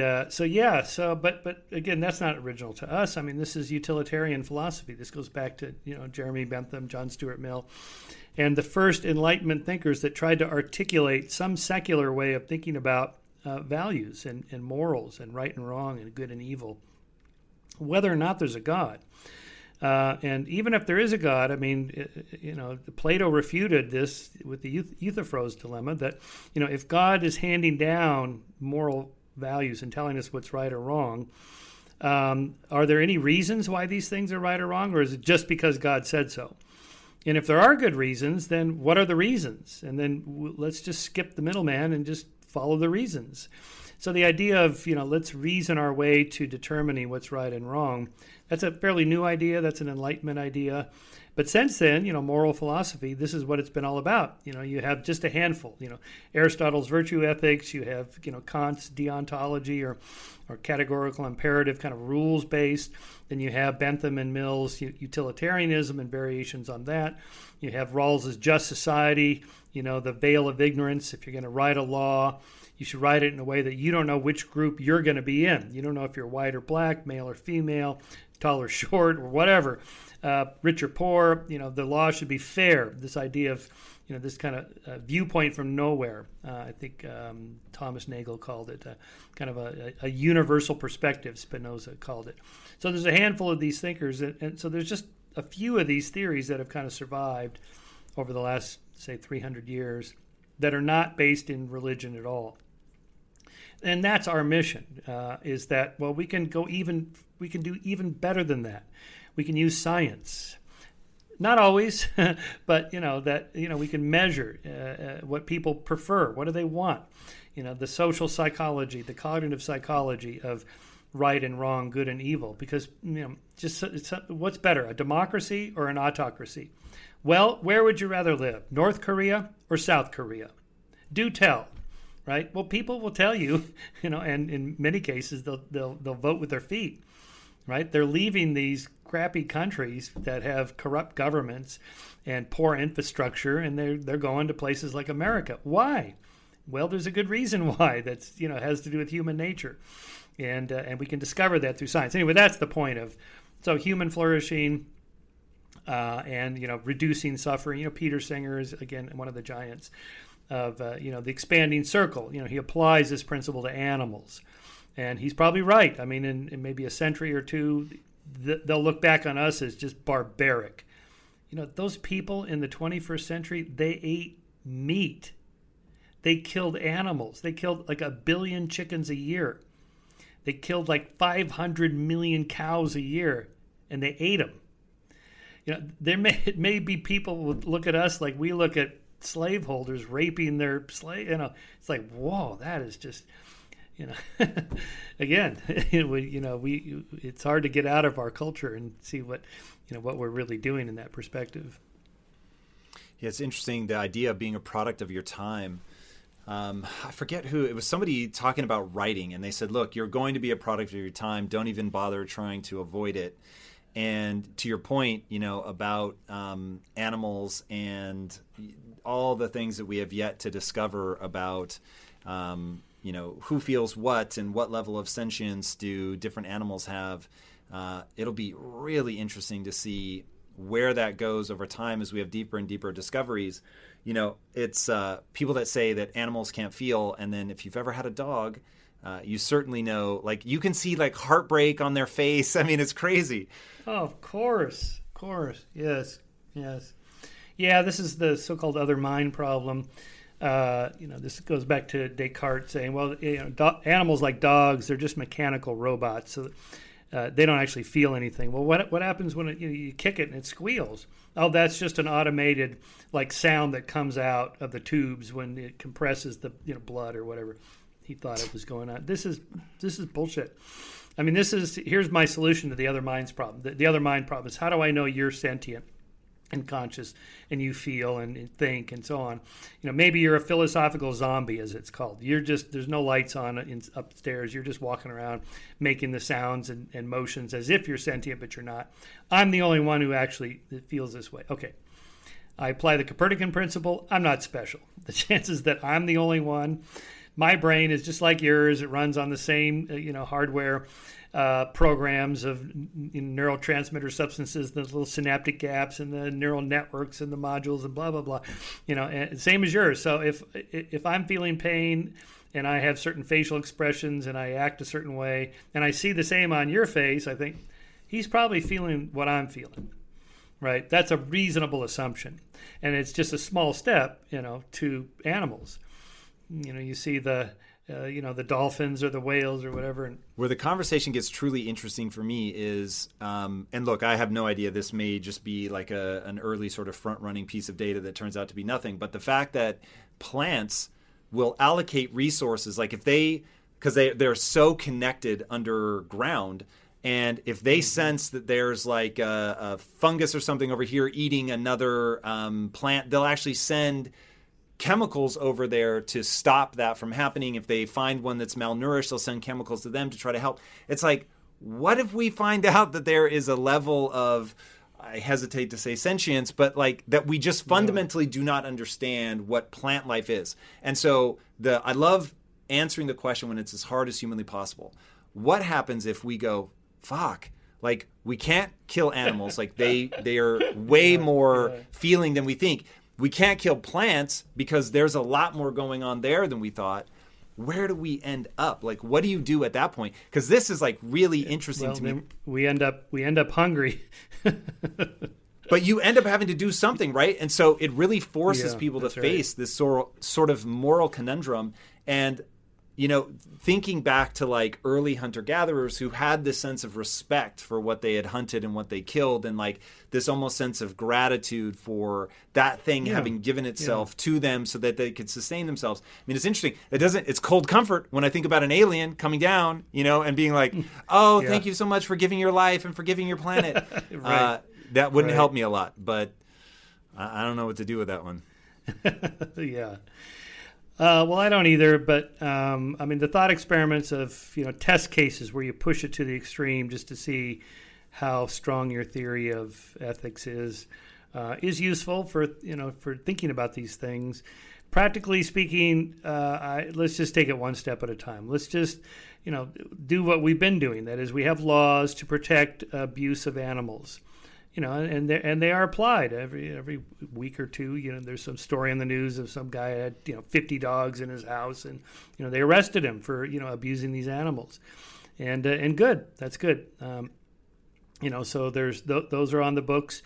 but again, that's not original to us. I mean, this is utilitarian philosophy. This goes back to Jeremy Bentham, John Stuart Mill, and the first Enlightenment thinkers that tried to articulate some secular way of thinking about values and morals and right and wrong and good and evil, whether or not there's a God. And even if there is a God, I mean, Plato refuted this with the Euthyphro's dilemma that, if God is handing down moral values and telling us what's right or wrong, are there any reasons why these things are right or wrong, or is it just because God said so? And if there are good reasons, then what are the reasons? And then let's just skip the middleman and just follow the reasons. So the idea of, let's reason our way to determining what's right and wrong, that's a fairly new idea. That's an Enlightenment idea. But since then, moral philosophy, this is what it's been all about. You have just a handful, Aristotle's virtue ethics, you have, Kant's deontology or categorical imperative kind of rules-based. Then you have Bentham and Mill's utilitarianism and variations on that. You have Rawls's just society, the veil of ignorance. If you're going to write a law, you should write it in a way that you don't know which group you're going to be in. You don't know if you're white or black, male or female, tall or short, or whatever, rich or poor. The law should be fair. This idea of, this kind of viewpoint from nowhere. I think Thomas Nagel called it kind of a universal perspective, Spinoza called it. So there's a handful of these thinkers, and so there's just a few of these theories that have kind of survived over the last, say, 300 years that are not based in religion at all. And that's our mission, is that, well, we can do even better than that. We can use science. Not always, but, we can measure what people prefer. What do they want? The social psychology, the cognitive psychology of right and wrong, good and evil. Because, what's better, a democracy or an autocracy? Well, where would you rather live, North Korea or South Korea? Do tell. Right? Well, people will tell you, and in many cases they'll vote with their feet. Right? They're leaving these crappy countries that have corrupt governments and poor infrastructure, and they're going to places like America. Why? Well, there's a good reason why. That's has to do with human nature, and we can discover that through science. Anyway, that's the point of human flourishing. And reducing suffering. Peter Singer is again one of the giants of the expanding circle. He applies this principle to animals, and he's probably right. I mean, in maybe a century or two, they'll look back on us as just barbaric. Those people in the 21st century, they ate meat. they killed animals. They killed like 1 billion chickens a year. They killed like 500 million cows a year, and they ate them. It may be people would look at us like we look at slaveholders raping their slave. It's like, whoa, that is just, again, it's hard to get out of our culture and see what we're really doing in that perspective. Yeah, it's interesting, the idea of being a product of your time. I forget who, it was somebody talking about writing, and they said, look, you're going to be a product of your time. Don't even bother trying to avoid it. And to your point, about animals and all the things that we have yet to discover about, who feels what and what level of sentience do different animals have. It'll be really interesting to see where that goes over time as we have deeper and deeper discoveries. It's people that say that animals can't feel, and then if you've ever had a dog, you certainly know, like, you can see like heartbreak on their face. I mean, it's crazy. Oh, of course. Yes. Yeah, this is the so-called other mind problem. This goes back to Descartes saying, well, animals like dogs, they're just mechanical robots, so they don't actually feel anything. Well, what happens when you kick it and it squeals? Oh, that's just an automated like sound that comes out of the tubes when it compresses the blood or whatever he thought it was going on. This is bullshit. I mean, here's my solution to the other mind's problem. The other mind problem is, how do I know you're sentient and conscious and you feel and think and so on? Maybe you're a philosophical zombie, as it's called. There's no lights on upstairs. You're just walking around making the sounds and motions as if you're sentient, but you're not. I'm the only one who actually feels this way. Okay. I apply the Copernican principle. I'm not special. The chances that I'm the only one. My brain is just like yours. It runs on the same, hardware programs of neurotransmitter substances, the little synaptic gaps and the neural networks and the modules and blah, blah, blah. And same as yours. So if I'm feeling pain and I have certain facial expressions and I act a certain way and I see the same on your face, I think he's probably feeling what I'm feeling. Right? That's a reasonable assumption. And it's just a small step, to animals. You see the dolphins or the whales or whatever. Where the conversation gets truly interesting for me is, and look, I have no idea. This may just be like an early sort of front-running piece of data that turns out to be nothing. But the fact that plants will allocate resources, like because they're so connected underground, and if they sense that there's like a fungus or something over here eating another plant, they'll actually send chemicals over there to stop that from happening. If they find one that's malnourished, they'll send chemicals to them to try to help. It's like, what if we find out that there is a level of, I hesitate to say sentience, but like that we just fundamentally do not understand what plant life is. And so I love answering the question when it's as hard as humanly possible. What happens if we go, fuck, like we can't kill animals, like they are way more feeling than we think. We can't kill plants because there's a lot more going on there than we thought. Where do we end up? Like, what do you do at that point? Because this is like really interesting to me. We end up hungry. But you end up having to do something, right? And so it really forces people to face this sort of moral conundrum. And thinking back to like early hunter-gatherers who had this sense of respect for what they had hunted and what they killed, and like this almost sense of gratitude for that thing having given itself to them so that they could sustain themselves. I mean, it's interesting. It's cold comfort when I think about an alien coming down, and being like, oh, thank you so much for giving your life and for giving your planet. Right. That wouldn't help me a lot, but I don't know what to do with that one. Yeah. Well, I don't either, but the thought experiments of test cases where you push it to the extreme just to see how strong your theory of ethics is useful for thinking about these things. Practically speaking, let's just take it one step at a time. Let's just do what we've been doing. That is, we have laws to protect abuse of animals. And they are applied every week or two. There's some story in the news of some guy had 50 dogs in his house, and they arrested him for abusing these animals, and good, that's good. So there's those are on the books.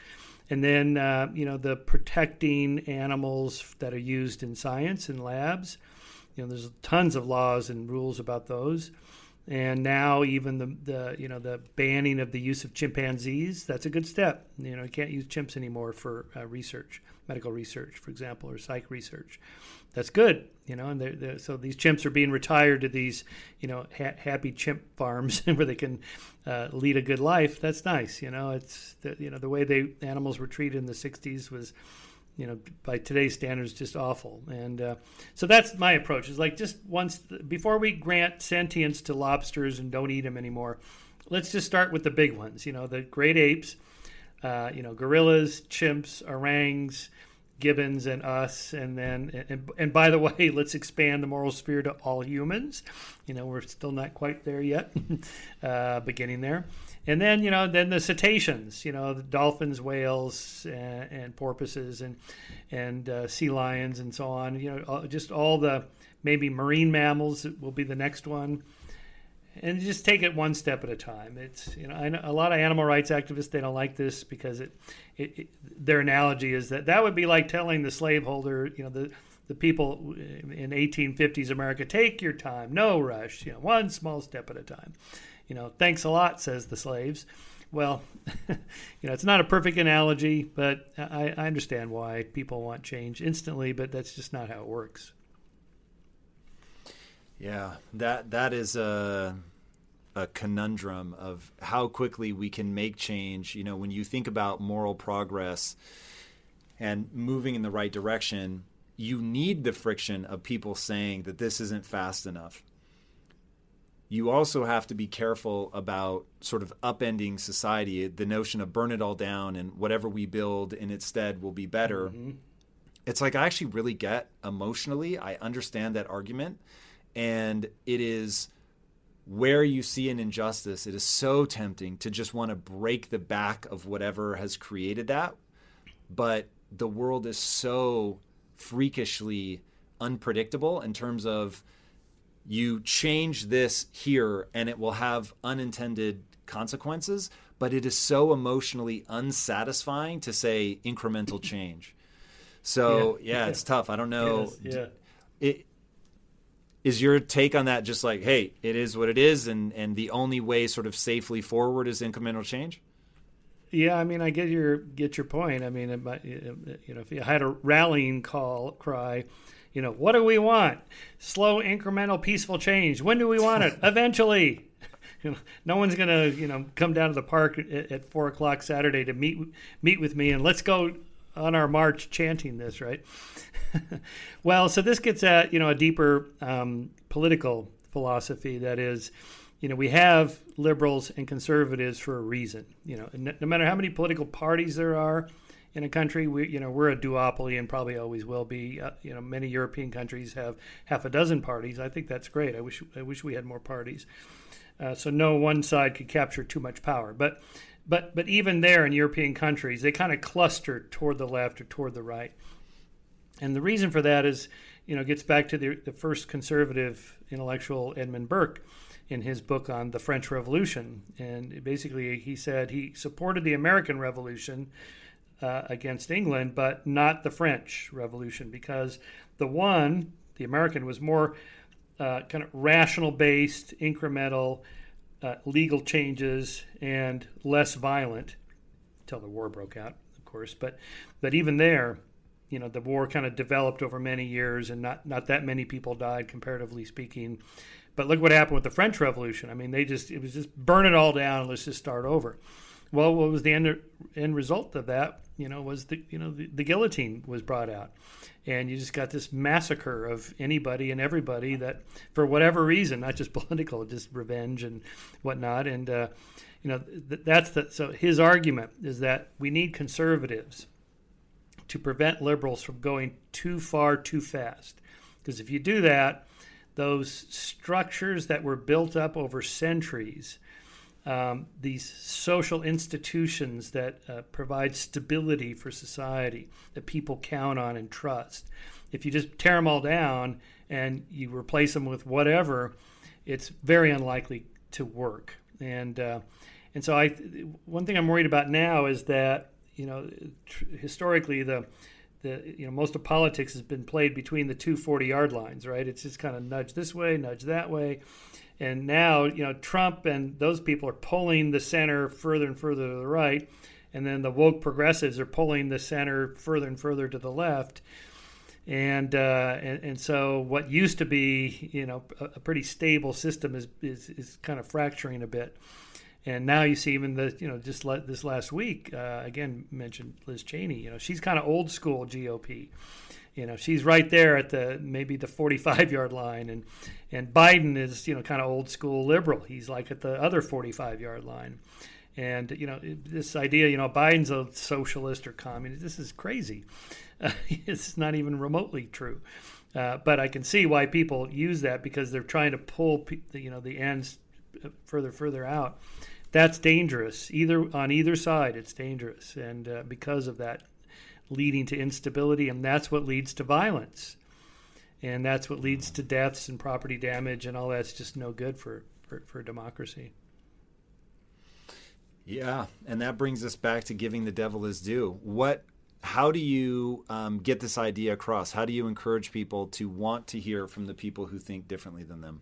And then, the protecting animals that are used in science and labs. There's tons of laws and rules about those. And now even the banning of the use of chimpanzees, that's a good step. You can't use chimps anymore for research, medical research, for example, or psych research. That's good, and so these chimps are being retired to these, happy chimp farms where they can lead a good life. That's nice. It's the way animals were treated in the 60s was, by today's standards, just awful. And so that's my approach. Is like just once before we grant sentience to lobsters and don't eat them anymore, let's just start with the big ones. The great apes, gorillas, chimps, orangs, gibbons, and us. And then, and by the way, let's expand the moral sphere to all humans. We're still not quite there yet, beginning there. And then, then the cetaceans, the dolphins, whales, and porpoises, and sea lions, and so on. Just all the maybe marine mammals will be the next one, and just take it one step at a time. It's I know a lot of animal rights activists, they don't like this because their analogy is that would be like telling the slaveholder, the people in 1850s America, take your time, no rush, one small step at a time. Thanks a lot, says the slaves. Well, it's not a perfect analogy, but I understand why people want change instantly, but that's just not how it works. Yeah, that is a conundrum of how quickly we can make change. When you think about moral progress and moving in the right direction, you need the friction of people saying that this isn't fast enough. You also have to be careful about sort of upending society, the notion of burn it all down and whatever we build in its stead will be better. Mm-hmm. It's like I actually really get emotionally, I understand that argument. And it is where you see an injustice, it is so tempting to just want to break the back of whatever has created that. But the world is so freakishly unpredictable in terms of you change this here and it will have unintended consequences, but it is so emotionally unsatisfying to say incremental change. So it's tough. I don't know. Yes, Is your take on that just like, hey, it is what it is, and the only way sort of safely forward is incremental change? Yeah, I mean, I get your point. I mean, if you had a rallying cry, what do we want? Slow, incremental, peaceful change. When do we want it? Eventually. No one's going to, come down to the park at 4:00 Saturday to meet with me and let's go on our march chanting this, right? Well, so this gets at, a deeper political philosophy that is, we have liberals and conservatives for a reason. No matter how many political parties there are in a country, we're a duopoly and probably always will be. Many European countries have half a dozen parties. I think that's great. I wish we had more parties. So no one side could capture too much power. But even there in European countries, they kind of cluster toward the left or toward the right. And the reason for that is, gets back to the first conservative intellectual, Edmund Burke, in his book on the French Revolution. And basically he said he supported the American Revolution against England, but not the French Revolution, because the American was more kind of rational-based, incremental, legal changes, and less violent until the war broke out, of course. But even there, the war kind of developed over many years, and not that many people died, comparatively speaking. But look what happened with the French Revolution. I mean, it was just burn it all down and let's just start over. Well, what was the end result of that? Was the guillotine was brought out, and you just got this massacre of anybody and everybody that, for whatever reason, not just political, just revenge and whatnot. And so his argument is that we need conservatives to prevent liberals from going too far too fast, because if you do that, those structures that were built up over centuries, these social institutions that provide stability for society, that people count on and trust, if you just tear them all down and you replace them with whatever, it's very unlikely to work. And so one thing I'm worried about now is that, historically the most of politics has been played between the two 40-yard lines, right? It's just kind of nudge this way, nudge that way. And now, Trump and those people are pulling the center further and further to the right. And then the woke progressives are pulling the center further and further to the left. And so what used to be, a pretty stable system is kind of fracturing a bit. And now you see even this last week, again, mentioned Liz Cheney, she's kind of old school GOP. She's right there at maybe the 45-yard line. And Biden is, kind of old school liberal. He's like at the other 45-yard line. And, this idea, Biden's a socialist or communist, this is crazy. It's not even remotely true. But I can see why people use that, because they're trying to pull the ends further out. That's dangerous. On either side, it's dangerous. And because of that, leading to instability, and that's what leads to violence. And that's what leads to deaths and property damage, and all that's just no good for democracy. Yeah, and that brings us back to giving the devil his due. How do you get this idea across? How do you encourage people to want to hear from the people who think differently than them?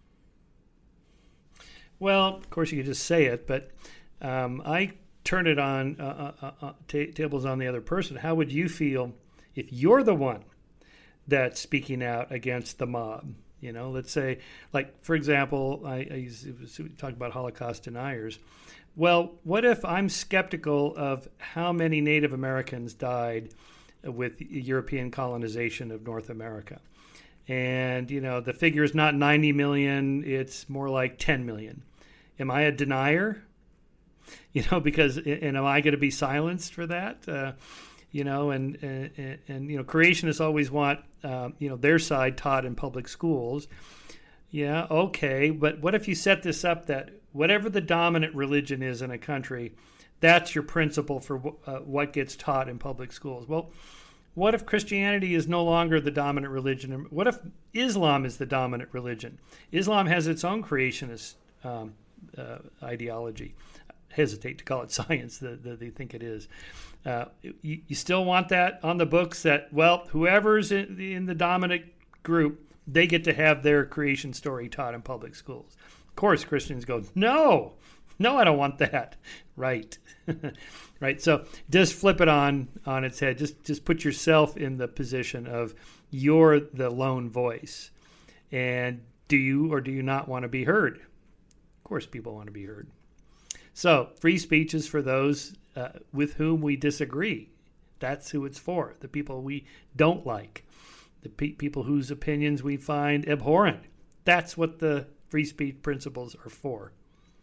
Well, of course, you could just say it, but I turn it on, tables on the other person. How would you feel if you're the one that's speaking out against the mob? Let's say, like, for example, I talk about Holocaust deniers. Well, what if I'm skeptical of how many Native Americans died with European colonization of North America? And, the figure is not 90 million, it's more like 10 million. Am I a denier? Because, and am I going to be silenced for that? And creationists always want, their side taught in public schools. Yeah, okay, but what if you set this up that whatever the dominant religion is in a country, that's your principle for what gets taught in public schools? Well, what if Christianity is no longer the dominant religion? What if Islam is the dominant religion? Islam has its own creationist ideology. I hesitate to call it science, that they think it is. You still want that on the books that, well, whoever's in the dominant group, they get to have their creation story taught in public schools. Of course, Christians go, no, I don't want that. Right. Right. So just flip it on its head. Just put yourself in the position of you're the lone voice. And do you or do you not want to be heard? Of course, people want to be heard. So free speech is for those with whom we disagree. That's who it's for, the people we don't like, the people whose opinions we find abhorrent. That's what the free speech principles are for.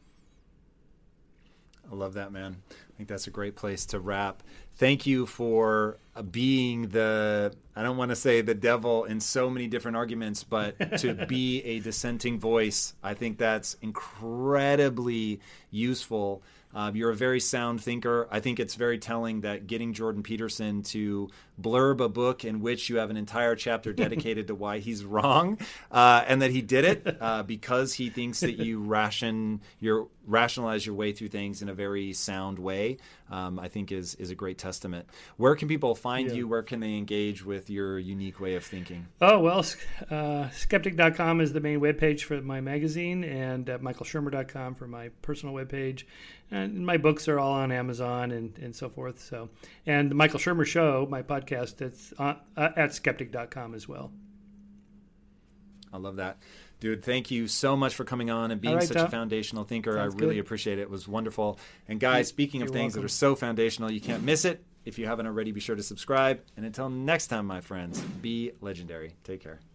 I love that, man. I think that's a great place to wrap. Thank you for being I don't want to say the devil in so many different arguments, but to be a dissenting voice. I think that's incredibly useful. You're a very sound thinker. I think it's very telling that getting Jordan Peterson to blurb a book in which you have an entire chapter dedicated to why he's wrong, and that he did it because he thinks that you rationalize your way through things in a very sound way, I think is a great testament. Where can people find you? Where can they engage with your unique way of thinking? Oh, well, skeptic.com is the main webpage for my magazine, and michaelshermer.com for my personal webpage. And my books are all on Amazon and so forth. So, and the Michael Shermer Show, my podcast, it's at skeptic.com as well. I love that. Dude, thank you so much for coming on and being such a foundational thinker. Sounds I really appreciate it. It was wonderful. And guys, speaking of things that are so foundational, you can't miss it. If you haven't already, be sure to subscribe. And until next time, my friends, be legendary. Take care.